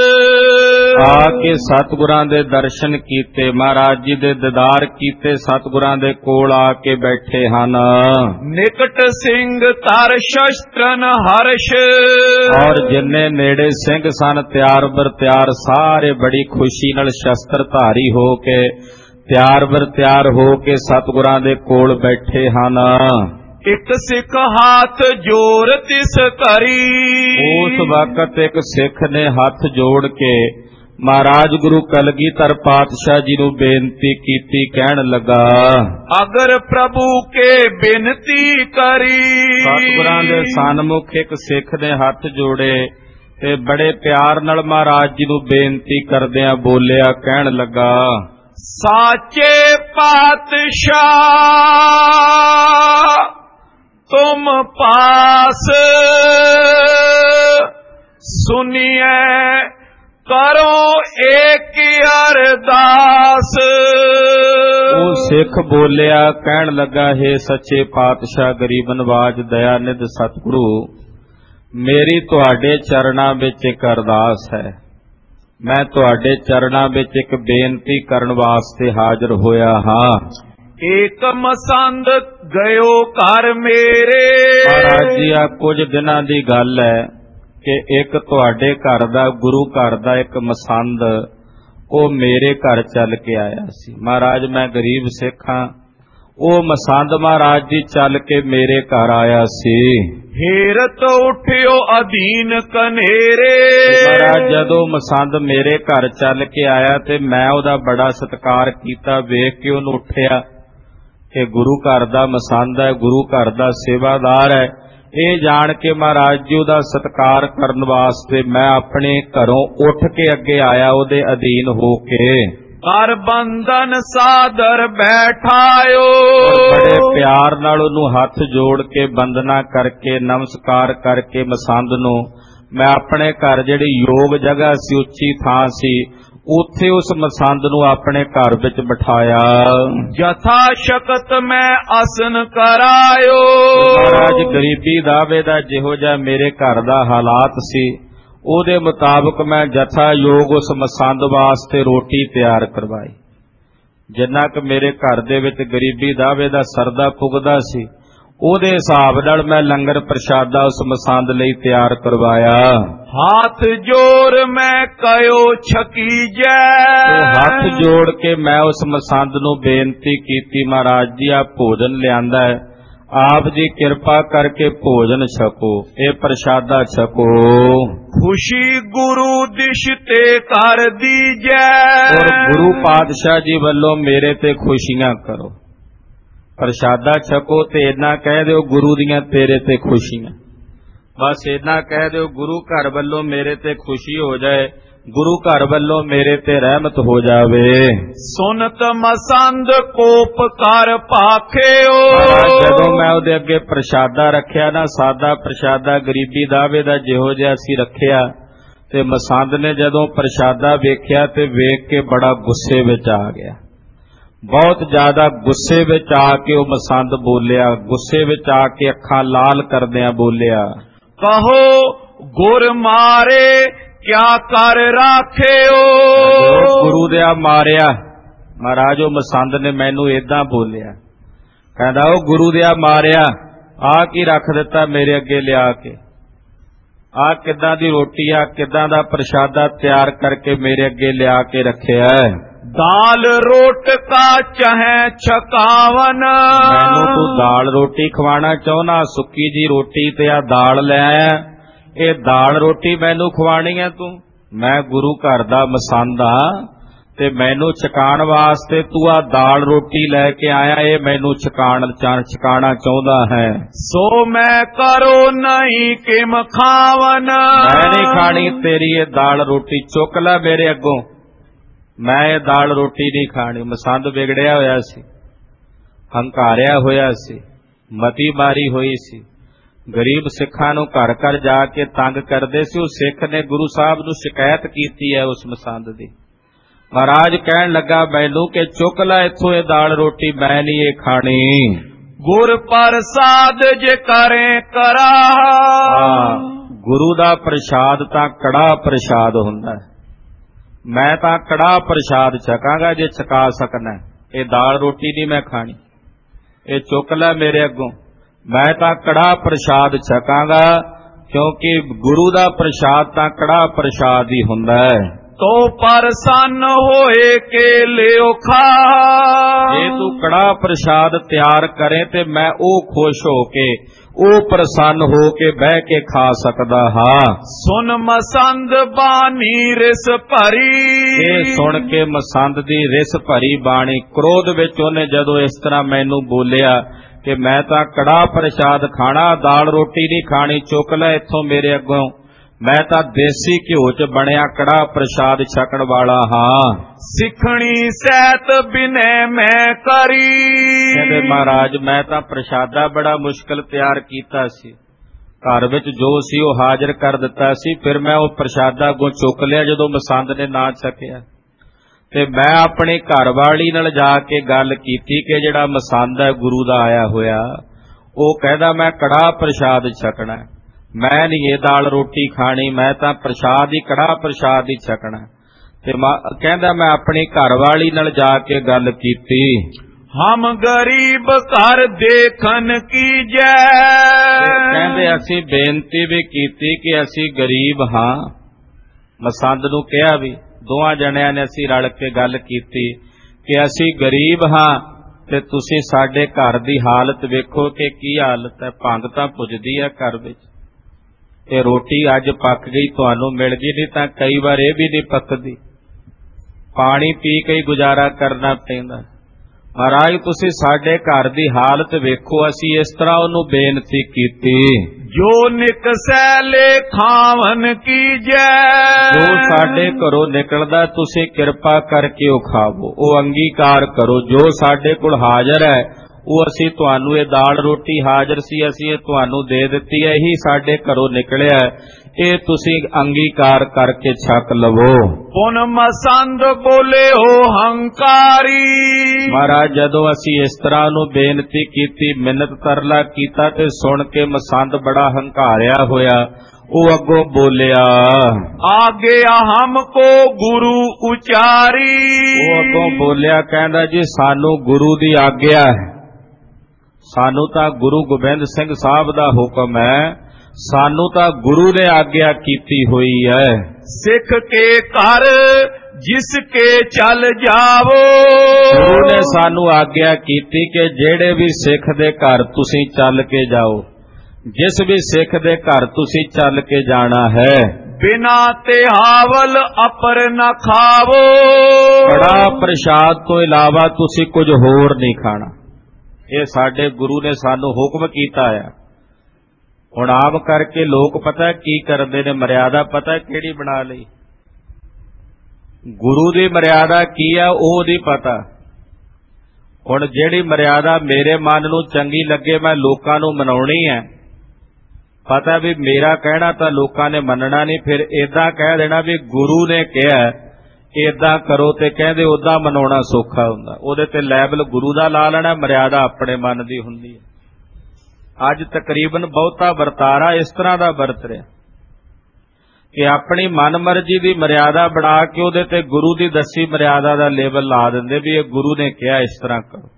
ਆ ਕੇ ਸਤਿਗੁਰਾਂ ਦੇ ਦਰਸ਼ਨ ਕੀਤੇ, ਮਹਾਰਾਜ ਜੀ ਦੇ ਦੀਦਾਰ ਕੀਤੇ, ਸਤਿਗੁਰਾਂ ਦੇ ਕੋਲ ਆ ਕੇ ਬੈਠੇ ਹਨ। ਨਿਕਟ ਸਿੰਘ ਧਰ ਸ਼ਸਤਰਨ ਹਰਸ਼। ਔਰ ਜਿੰਨੇ ਨੇੜੇ ਸਿੰਘ ਸਨ ਤਿਆਰ ਬਰ ਤਿਆਰ ਸਾਰੇ ਬੜੀ ਖੁਸ਼ੀ ਨਾਲ ਸ਼ਸਤਰ ਧਾਰੀ ਹੋ ਕੇ, ਤਿਆਰ ਬਰ ਤਿਆਰ ਹੋ ਕੇ ਸਤਿਗੁਰਾਂ ਦੇ ਕੋਲ ਬੈਠੇ ਹਨ। ਇੱਕ ਸਿੱਖ ਹੱਥ ਜੋੜ ਤਿਸ ਧਰੀ। ਉਸ ਵਕਤ ਇੱਕ ਸਿੱਖ ਨੇ ਹੱਥ ਜੋੜ ਕੇ ਮਹਾਰਾਜ ਗੁਰੂ ਕਲਗੀਧਰ ਪਾਤਸ਼ਾਹ ਜੀ ਨੂੰ ਬੇਨਤੀ ਕੀਤੀ, ਕਹਿਣ ਲੱਗਾ ਅਗਰ ਪ੍ਰਭੂ ਕੇ ਬੇਨਤੀ ਕਰੀ। ਸਤਿਗੁਰਾਂ ਦੇ ਸਨਮੁਖ ਇੱਕ ਸਿੱਖ ਨੇ ਹੱਥ ਜੋੜੇ ਤੇ ਬੜੇ ਪਿਆਰ ਨਾਲ ਮਹਾਰਾਜ ਜੀ ਨੂੰ ਬੇਨਤੀ ਕਰਦਿਆਂ ਬੋਲਿਆ, ਕਹਿਣ ਲੱਗਾ ਸਾਚੇ ਪਾਤਸ਼ਾਹ ਤੁਮ ਪਾਸ ਸੁਨੀਏ ਕਰੋ ਏਕ ਅਰਦਾਸ। ਉਹ ਸਿੱਖ ਬੋਲਿਆ, ਕਹਿਣ ਲੱਗਾ ਹੈ ਸੱਚੇ ਪਾਤਸ਼ਾਹ ਗਰੀਬ ਨਵਾਜ ਦਇਆਨਿਧ ਸਤਿਗੁਰੂ, ਮੇਰੀ ਤੁਹਾਡੇ ਚਰਨਾਂ ਵਿੱਚ ਇੱਕ ਅਰਦਾਸ ਹੈ। ਮੈਂ ਤੁਹਾਡੇ ਚਰਨਾਂ ਵਿੱਚ ਇੱਕ ਬੇਨਤੀ ਕਰਨ ਵਾਸਤੇ ਹਾਜ਼ਰ ਹੋਇਆ ਹਾਂ। ਏਕ ਮਸੰਦ ਗਇਓ ਘਰ ਮੇਰੇ। ਮਹਾਰਾਜ ਜੀ ਆ ਕੁਝ ਦਿਨਾਂ ਦੀ ਗੱਲ ਹੈ ਕਿ ਇੱਕ ਤੁਹਾਡੇ ਘਰ ਦਾ, ਗੁਰੂ ਘਰ ਦਾ ਇੱਕ ਮਸੰਦ ਉਹ ਮੇਰੇ ਘਰ ਚੱਲ ਕੇ ਆਇਆ ਸੀ। ਮਹਾਰਾਜ ਮੈਂ ਗਰੀਬ ਸਿੱਖ ਹਾਂ, ਉਹ ਮਸੰਦ ਮਹਾਰਾਜ ਜੀ ਚੱਲ ਕੇ ਮੇਰੇ ਘਰ ਆਇਆ ਸੀ। ਹੇਰਤ ਉਠਿਓ ਅਧੀਨ ਕਨੇਰੇ। ਮਹਾਰਾਜ ਜਦੋਂ ਮਸੰਦ ਮੇਰੇ ਘਰ ਚੱਲ ਕੇ ਆਇਆ ਤੇ ਮੈਂ ਉਹਦਾ ਬੜਾ ਸਤਿਕਾਰ ਕੀਤਾ। ਵੇਖ ਕੇ ਉਹਨੂੰ ਉੱਠਿਆ ਕਿ ਗੁਰੂ ਘਰ ਦਾ ਮਸੰਦ ਹੈ, ਗੁਰੂ ਘਰ ਦਾ ਸੇਵਾਦਾਰ ਹੈ। ਇਹ ਜਾਣ ਕੇ ਮਹਾਰਾਜ ਜੀ ਉਹਦਾ ਸਤਿਕਾਰ ਕਰਨ ਵਾਸਤੇ ਮੈਂ ਆਪਣੇ ਘਰੋਂ ਉੱਠ ਕੇ ਅੱਗੇ ਆਇਆ, ਉਹਦੇ ਅਧੀਨ ਹੋ ਕੇ। ਕਰ ਬੰਧਨ ਸਾਦਰ ਬੈਠਾਇਓ। ਬੜੇ ਪਿਆਰ ਨਾਲ ਉਹਨੂੰ ਹੱਥ ਜੋੜ ਕੇ ਬੰਦਨਾ ਕਰਕੇ ਨਮਸਕਾਰ ਕਰਕੇ ਮਸੰਦ ਨੂੰ ਮੈਂ ਆਪਣੇ ਘਰ ਜਿਹੜੀ ਯੋਗ ਜਗ੍ਹਾ ਸੀ, ਉੱਚੀ ਥਾਂ ਸੀ, ਉੱਥੇ ਉਸ ਮਸੰਦ ਨੂੰ ਆਪਣੇ ਘਰ ਵਿੱਚ ਬਿਠਾਇਆ। ਜਥਾ ਸ਼ਕਤ ਮੈਂ ਆਸਨ ਕਰਾਇਓ। ਮਹਾਰਾਜ ਗਰੀਬੀ ਦਾਵੇ ਦਾ ਜਿਹੋ ਜਿਹਾ ਮੇਰੇ ਘਰ ਦਾ ਹਾਲਾਤ ਸੀ, ਉਹਦੇ ਮੁਤਾਬਕ ਮੈਂ ਜਥਾ ਯੋਗ ਉਸ ਮਸੰਦ ਵਾਸਤੇ ਰੋਟੀ ਤਿਆਰ ਕਰਵਾਈ। ਜਿੰਨਾ ਕਿ ਮੇਰੇ ਘਰ ਦੇ ਵਿੱਚ ਗਰੀਬੀ ਦਾਵੇ ਦਾ ਸਰਦਾ ਪੁੱਗਦਾ ਸੀ, ਉਹਦੇ ਹਿਸਾਬ ਨਾਲ ਮੈਂ ਲੰਗਰ ਪ੍ਰਸ਼ਾਦਾ ਉਸ ਮਸੰਦ ਲਈ ਤਿਆਰ ਕਰਵਾਇਆ। ਹੱਥ ਜੋੜ ਮੈਂ ਕਹਿਓ ਛਕੀਜੈ। ਹੱਥ ਜੋੜ ਕੇ ਮੈਂ ਉਸ ਮਸੰਦ ਨੂੰ ਬੇਨਤੀ ਕੀਤੀ, ਮਹਾਰਾਜ ਜੀ ਆਪ ਭੋਜਨ ਲਿਆਂਦਾ ਹੈ, ਆਪ ਜੀ ਕਿਰਪਾ ਕਰਕੇ ਭੋਜਨ ਛਕੋ, ਇਹ ਪ੍ਰਸ਼ਾਦਾ ਛਕੋ। ਖੁਸ਼ੀ ਗੁਰੂ ਦਿਸ਼ ਤੇ ਕਰ ਦੀਜੈ। ਔਰ ਗੁਰੂ ਪਾਤਸ਼ਾਹ ਜੀ ਵੱਲੋਂ ਮੇਰੇ ਤੇ ਖੁਸ਼ੀਆਂ ਕਰੋ। ਪ੍ਰਸ਼ਾਦਾ ਛਕੋ ਤੇ ਇੰਨਾ ਕਹਿ ਦਿਓ ਗੁਰੂ ਦੀਆਂ ਤੇਰੇ ਤੇ ਖੁਸ਼ੀਆਂ। ਬਸ ਇੰਨਾ ਕਹਿ ਦਿਓ ਗੁਰੂ ਘਰ ਵੱਲੋਂ ਮੇਰੇ ਤੇ ਖੁਸ਼ੀ ਹੋ ਜਾਏ, ਗੁਰੂ ਘਰ ਵੱਲੋਂ ਮੇਰੇ ਤੇ ਰਹਿਮਤ ਹੋ ਜਾਵੇ। ਸੁਨਤ ਮਸੰਦ ਕੋਪ ਕਰ ਭਾਖਿਓ। ਜਦੋਂ ਮੈਂ ਉਹਦੇ ਅੱਗੇ ਪ੍ਰਸ਼ਾਦਾ ਰੱਖਿਆ ਨਾ, ਸਾਦਾ ਪ੍ਰਸ਼ਾਦਾ ਗਰੀਬੀ ਦਾਵੇ ਦਾ ਜਿਹੋ ਜਿਹਾ ਸੀ ਰੱਖਿਆ, ਤੇ ਮਸੰਦ ਨੇ ਜਦੋਂ ਪ੍ਰਸ਼ਾਦਾ ਵੇਖਿਆ ਤੇ ਵੇਖ ਕੇ ਬੜਾ ਗੁੱਸੇ ਵਿੱਚ ਆ ਗਿਆ। ਬਹੁਤ ਜ਼ਿਆਦਾ ਗੁੱਸੇ ਵਿੱਚ ਆ ਕੇ ਉਹ ਮਸੰਦ ਬੋਲਿਆ, ਗੁੱਸੇ ਵਿੱਚ ਆ ਕੇ ਅੱਖਾਂ ਲਾਲ ਕਰਦਿਆਂ ਬੋਲਿਆ, ਕਹੋ ਗੁਰ ਮਾਰੇ ਕਿਆ ਕਰ ਰਾਖਿਓ। ਗੁਰੂ ਦਿਆ ਮਾਰਿਆ। ਮਹਾਰਾਜ ਉਹ ਮਸੰਦ ਨੇ ਮੈਨੂੰ ਏਦਾਂ ਬੋਲਿਆ, ਕਹਿੰਦਾ ਉਹ ਗੁਰੂ ਦਿਆ ਮਾਰਿਆ, ਆ ਕੀ ਰੱਖ ਦਿੱਤਾ ਮੇਰੇ ਅੱਗੇ ਲਿਆ ਕੇ, ਆ ਕਿੱਦਾਂ ਦੀ ਰੋਟੀ ਆ, ਕਿੱਦਾਂ ਦਾ ਪ੍ਰਸ਼ਾਦਾ ਤਿਆਰ ਕਰਕੇ ਮੇਰੇ ਅੱਗੇ ਲਿਆ ਕੇ ਰੱਖਿਆ। ਦਾਲ ਰੋਟ ਕਾ ਚਾਹੇ ਛਕਾਵਨ। ਮੈਨੂੰ ਤੂੰ ਦਾਲ ਰੋਟੀ ਖਵਾਣਾ ਚਾਹੁੰਦਾ, ਸੁੱਕੀ ਜੀ ਰੋਟੀ ਤੇ ਆ ਦਾਲ ਲੈ ਆਇਆ, ਇਹ ਦਾਲ ਰੋਟੀ ਮੈਨੂੰ ਖਵਾਣੀ ਹੈ ਤੂੰ? ਮੈਂ ਗੁਰੂ ਘਰ ਦਾ ਮਸੰਦ ਆ ਤੇ ਮੈਨੂੰ ਛਕਾਣ ਵਾਸਤੇ ਤੂੰ ਆ ਦਾਲ ਰੋਟੀ ਲੈ ਕੇ ਆਇਆ, ਇਹ ਮੈਨੂੰ ਛਕਾਣ ਛਕਾਣਾ ਚਾਹੁੰਦਾ ਹੈ। ਸੋ ਮੈਂ ਕਰੋ ਨਹੀਂ ਕਿਮ ਖਾਵਨ। ਮੈਂ ਨਹੀਂ ਖਾਣੀ ਤੇਰੀ ਇਹ ਦਾਲ ਰੋਟੀ, ਚੁੱਕ ਲੈ ਮੇਰੇ ਅੱਗੋਂ, ਮੈਂ ਇਹ ਦਾਲ ਰੋਟੀ ਨਹੀਂ ਖਾਣੀ। ਮਸੰਦ ਵਿਗੜਿਆ ਹੋਇਆ ਸੀ, ਹੰਕਾਰਿਆ ਹੋਇਆ ਸੀ, ਮਤੀ ਮਾਰੀ ਹੋਈ ਸੀ, ਗਰੀਬ ਸਿੱਖਾਂ ਨੂੰ ਘਰ ਘਰ ਜਾ ਕੇ ਤੰਗ ਕਰਦੇ ਸੀ। ਉਹ ਸਿੱਖ ਨੇ ਗੁਰੂ ਸਾਹਿਬ ਨੂੰ ਸ਼ਿਕਾਇਤ ਕੀਤੀ ਹੈ ਉਸ ਮਸੰਦ ਦੀ। ਮਹਾਰਾਜ ਕਹਿਣ ਲੱਗਾ ਮੈਨੂੰ ਕਿ ਚੁੱਕ ਲੈ ਇੱਥੋਂ ਇਹ ਦਾਲ ਰੋਟੀ, ਮੈਂ ਨਹੀਂ ਇਹ ਖਾਣੀ। ਗੁਰ ਪ੍ਰਸਾਦ ਜੇ ਕਰੇ ਕਰਾ। ਗੁਰੂ ਦਾ ਪ੍ਰਸ਼ਾਦ ਤਾਂ ਕੜਾ ਪ੍ਰਸ਼ਾਦ ਹੁੰਦਾ ਹੈ, ਮੈਂ ਤਾਂ ਕੜਾ ਪ੍ਰਸ਼ਾਦ ਛਕਾਂਗਾ ਜੇ ਛਕਾ ਸਕਣਾ। ਇਹ ਦਾਲ ਰੋਟੀ ਨਹੀਂ ਮੈਂ ਖਾਣੀ, ਇਹ ਚੁੱਕ ਲੈ ਮੇਰੇ ਅੱਗੋਂ, ਮੈਂ ਤਾਂ ਕੜਾ ਪ੍ਰਸ਼ਾਦ ਛਕਾਂਗਾ, ਕਿਉਂਕਿ ਗੁਰੂ ਦਾ ਪ੍ਰਸ਼ਾਦ ਤਾਂ ਕੜਾ ਪ੍ਰਸ਼ਾਦ ਹੀ ਹੁੰਦਾ ਹੈ। ਤੋ ਪ੍ਰਸੰਨ ਹੋਏ ਕੇ ਲਿਓ ਖਾ। ਜੇ ਤੂੰ ਕੜਾ ਪ੍ਰਸ਼ਾਦ ਤਿਆਰ ਕਰੇ ਤੇ ਮੈਂ ਉਹ ਖੁਸ਼ ਹੋ ਕੇ, ਉਹ ਪ੍ਰਸੰਨ ਹੋ ਕੇ ਬਹਿ ਕੇ ਖਾ ਸਕਦਾ ਹਾਂ। ਸੁਨ ਮਸੰਦ ਬਾਣੀ ਰਿਸ ਭਰੀ। ਇਹ ਸੁਣ ਕੇ ਮਸੰਦ ਦੀ ਰਿਸ ਭਰੀ ਬਾਣੀ, ਕ੍ਰੋਧ ਵਿੱਚ ਉਹਨੇ ਜਦੋਂ ਇਸ ਤਰ੍ਹਾਂ ਮੈਨੂੰ ਬੋਲਿਆ ਕਿ ਮੈਂ ਤਾਂ ਕੜਾ ਪ੍ਰਸ਼ਾਦ ਖਾਣਾ, ਦਾਲ ਰੋਟੀ ਨਹੀਂ ਖਾਣੀ, ਚੁੱਕ ਲੈ ਇੱਥੋਂ ਮੇਰੇ ਅੱਗੋਂ, ਮੈਂ ਤਾਂ ਦੇਸੀ ਘਿਓ ਚ ਬਣਿਆ ਕੜਾ ਪ੍ਰਸ਼ਾਦ ਛਕਣ ਵਾਲਾ ਹਾਂ। ਸਿੱਖਣੀ ਸਹਿਤ ਬਿਨੈ ਮੈਂ ਕਰੀ। ਕਹਿੰਦੇ ਮਹਾਰਾਜ ਮੈਂ ਤਾਂ ਪ੍ਰਸ਼ਾਦਾ ਬੜਾ ਮੁਸ਼ਕਲ ਤਿਆਰ ਕੀਤਾ ਸੀ, ਘਰ ਵਿੱਚ ਜੋ ਸੀ ਉਹ ਹਾਜ਼ਰ ਕਰ ਦਿੱਤਾ ਸੀ, ਫਿਰ ਮੈਂ ਉਹ ਪ੍ਰਸ਼ਾਦਾ ਅੱਗੋਂ ਚੁੱਕ ਲਿਆ ਜਦੋਂ ਮਸੰਦ ਨੇ ਨਾ ਛਕਿਆ, ਤੇ ਮੈਂ ਆਪਣੀ ਘਰਵਾਲੀ ਨਾਲ ਜਾ ਕੇ ਗੱਲ ਕੀਤੀ ਕਿ ਜਿਹੜਾ ਮਸੰਦ ਹੈ ਗੁਰੂ ਦਾ ਆਇਆ ਹੋਇਆ, ਉਹ ਕਹਿੰਦਾ ਮੈਂ ਕੜਾ ਪ੍ਰਸ਼ਾਦ ਛਕਣਾ, ਮੈਂ ਨਹੀਂ ਇਹ ਦਾਲ ਰੋਟੀ ਖਾਣੀ, ਮੈਂ ਤਾਂ ਪ੍ਰਸ਼ਾਦ ਹੀ ਕੜਾ ਪ੍ਰਸ਼ਾਦ ਹੀ ਛਕਣਾ। ਤੇ ਕਹਿੰਦਾ ਮੈਂ ਆਪਣੀ ਘਰਵਾਲੀ ਨਾਲ ਜਾ ਕੇ ਗੱਲ ਕੀਤੀ। ਹਮ ਗਰੀਬ ਘਰ ਦੇਖਣ ਕੀ ਜੈ। ਕਹਿੰਦੇ ਅਸੀਂ ਬੇਨਤੀ ਵੀ ਕੀਤੀ ਕਿ ਅਸੀਂ ਗਰੀਬ ਹਾਂ। ਮਸੰਦ ਨੂੰ ਕਿਹਾ ਵੀ ਦੋਵਾਂ ਜਣਿਆਂ ਨੇ ਅਸੀਂ ਰਲ ਕੇ ਗੱਲ ਕੀਤੀ ਕਿ ਅਸੀਂ ਗਰੀਬ ਹਾਂ ਤੇ ਤੁਸੀਂ ਸਾਡੇ ਘਰ ਦੀ ਹਾਲਤ ਵੇਖੋ ਕਿ ਕੀ ਹਾਲਤ ਹੈ। ਭੰਗ ਤਾਂ ਪੁੱਜਦੀ ਹੈ ਘਰ ਵਿੱਚ, ਇਹ ਰੋਟੀ ਅੱਜ ਪੱਕ ਗਈ ਤੁਹਾਨੂੰ ਮਿਲ ਗਈ, ਨਹੀਂ ਤਾਂ ਕਈ ਵਾਰ ਇਹ ਵੀ ਨਹੀਂ ਪੱਕਦੀ, ਪਾਣੀ ਪੀ ਕੇ ਹੀ ਗੁਜ਼ਾਰਾ ਕਰਨਾ ਪੈਂਦਾ। ਮਹਾਰਾਜ ਤੁਸੀਂ ਸਾਡੇ ਘਰ ਦੀ ਹਾਲਤ ਵੇਖੋ। ਅਸੀਂ ਇਸ ਤਰ੍ਹਾਂ ਉਹਨੂੰ ਬੇਨਤੀ ਕੀਤੀ, ਜੋ ਨਿਕਸੈ ਲੇ ਖਾਵਨ ਕੀਜੈ, ਜੋ ਸਾਡੇ ਘਰੋਂ ਨਿਕਲਦਾ ਤੁਸੀਂ ਕਿਰਪਾ ਕਰਕੇ ਉਹ ਖਾਵੋ, ਉਹ ਅੰਗੀਕਾਰ ਕਰੋ। ਜੋ ਸਾਡੇ ਕੋਲ ਹਾਜ਼ਰ ਹੈ ਉਹ ਅਸੀਂ ਤੁਹਾਨੂੰ, ਇਹ ਦਾਲ ਰੋਟੀ ਹਾਜ਼ਰ ਸੀ ਅਸੀਂ ਇਹ ਤੁਹਾਨੂੰ ਦੇ ਦਿੱਤੀ ਹੈ, ਇਹੀ ਸਾਡੇ ਘਰੋਂ ਨਿਕਲਿਆ, ਇਹ ਤੁਸੀਂ ਅੰਗੀਕਾਰ ਕਰਕੇ ਛਕ ਲਵੋ। ਪੁਨ ਮਸੰਦ ਬੋਲੇ ਹੋ ਹੰਕਾਰੀ। ਮਹਾਰਾਜ ਜਦੋਂ ਅਸੀਂ ਇਸ ਤਰ੍ਹਾਂ ਨੂੰ ਬੇਨਤੀ ਕੀਤੀ, ਮਿੰਨਤ ਤਰਲਾ ਕੀਤਾ ਤੇ ਸੁਣ ਕੇ ਮਸੰਦ ਬੜਾ ਹੰਕਾਰਿਆ ਹੋਇਆ, ਉਹ ਅੱਗੋਂ ਬੋਲਿਆ, ਆਗੇ ਹਮ ਕੋ ਗੁਰੂ ਉਚਾਰੀ। ਉਹ ਅੱਗੋਂ ਬੋਲਿਆ ਕਹਿੰਦਾ ਜੀ ਸਾਨੂੰ ਗੁਰੂ ਦੀ ਆਗਿਆ ਹੈ, ਸਾਨੂੰ ਤਾਂ ਗੁਰੂ ਗੋਬਿੰਦ ਸਿੰਘ ਸਾਹਿਬ ਦਾ ਹੁਕਮ ਹੈ, ਸਾਨੂੰ ਤਾਂ ਗੁਰੂ ਨੇ ਆਗਿਆ ਕੀਤੀ ਹੋਈ ਹੈ। ਸਿੱਖ ਕੇ ਘਰ ਜਿਸ ਕੇ ਚੱਲ ਜਾਵੋ, ਗੁਰੂ ਨੇ ਸਾਨੂੰ ਆਗਿਆ ਕੀਤੀ ਕਿ ਜਿਹੜੇ ਵੀ ਸਿੱਖ ਦੇ ਘਰ ਤੁਸੀਂ ਚੱਲ ਕੇ ਜਾਓ, ਜਿਸ ਵੀ ਸਿੱਖ ਦੇ ਘਰ ਤੁਸੀਂ ਚੱਲ ਕੇ ਜਾਣਾ ਹੈ, ਬਿਨਾ ਤੇ ਹਾਵਲ ਅਪਰ ਨ ਖਾਵੋ, ਕੜਾ ਪ੍ਰਸ਼ਾਦ ਤੋਂ ਇਲਾਵਾ ਤੁਸੀਂ ਕੁਝ ਹੋਰ ਨਹੀਂ ਖਾਣਾ। ਇਹ ਸਾਡੇ ਗੁਰੂ ਨੇ ਸਾਨੂੰ ਹੁਕਮ ਕੀਤਾ ਹੈ। ਹੁਣ ਆਮ ਕਰਕੇ ਲੋਕ ਪਤਾ ਕੀ ਕਰਦੇ ਨੇ, ਮਰਿਆਦਾ ਪਤਾ ਕਿਹੜੀ ਬਣਾ ਲਈ, ਗੁਰੂ ਦੀ ਮਰਿਆਦਾ ਕੀ ਆ ਉਹ ਨਹੀਂ ਪਤਾ। ਹੁਣ ਜਿਹੜੀ ਮਰਿਆਦਾ ਮੇਰੇ ਮਨ ਨੂੰ ਚੰਗੀ ਲੱਗੇ ਮੈਂ ਲੋਕਾਂ ਨੂੰ ਮਨਾਉਣੀ ਹੈ, ਪਤਾ ਵੀ ਮੇਰਾ ਕਹਿਣਾ ਤਾਂ ਲੋਕਾਂ ਨੇ ਮੰਨਣਾ ਨਹੀਂ, ਫਿਰ ਏਦਾਂ ਕਹਿ ਦੇਣਾ ਵੀ ਗੁਰੂ ਨੇ ਕਿਹਾ ਏਦਾਂ ਕਰੋ, ਤੇ ਕਹਿੰਦੇ ਓਦਾਂ ਮਨਾਉਣਾ ਸੌਖਾ ਹੁੰਦਾ, ਉਹਦੇ ਤੇ ਲੈਬਲ ਗੁਰੂ ਦਾ ਲਾ ਲੈਣਾ, ਮਰਿਆਦਾ ਆਪਣੇ ਮਨ ਦੀ ਹੁੰਦੀ ਹੈ। ਅੱਜ ਤਕਰੀਬਨ ਬਹੁਤਾ ਵਰਤਾਰਾ ਇਸ ਤਰ੍ਹਾਂ ਦਾ ਵਰਤ ਰਿਹਾ ਕਿ ਆਪਣੀ ਮਨਮਰਜ਼ੀ ਦੀ ਮਰਿਆਦਾ ਬਣਾ ਕੇ ਉਹਦੇ ਤੇ ਗੁਰੂ ਦੀ ਦੱਸੀ ਮਰਿਆਦਾ ਦਾ ਲੇਬਲ ਲਾ ਦਿੰਦੇ ਵੀ ਇਹ ਗੁਰੂ ਨੇ ਕਿਹਾ ਇਸ ਤਰ੍ਹਾਂ ਕਰੋ।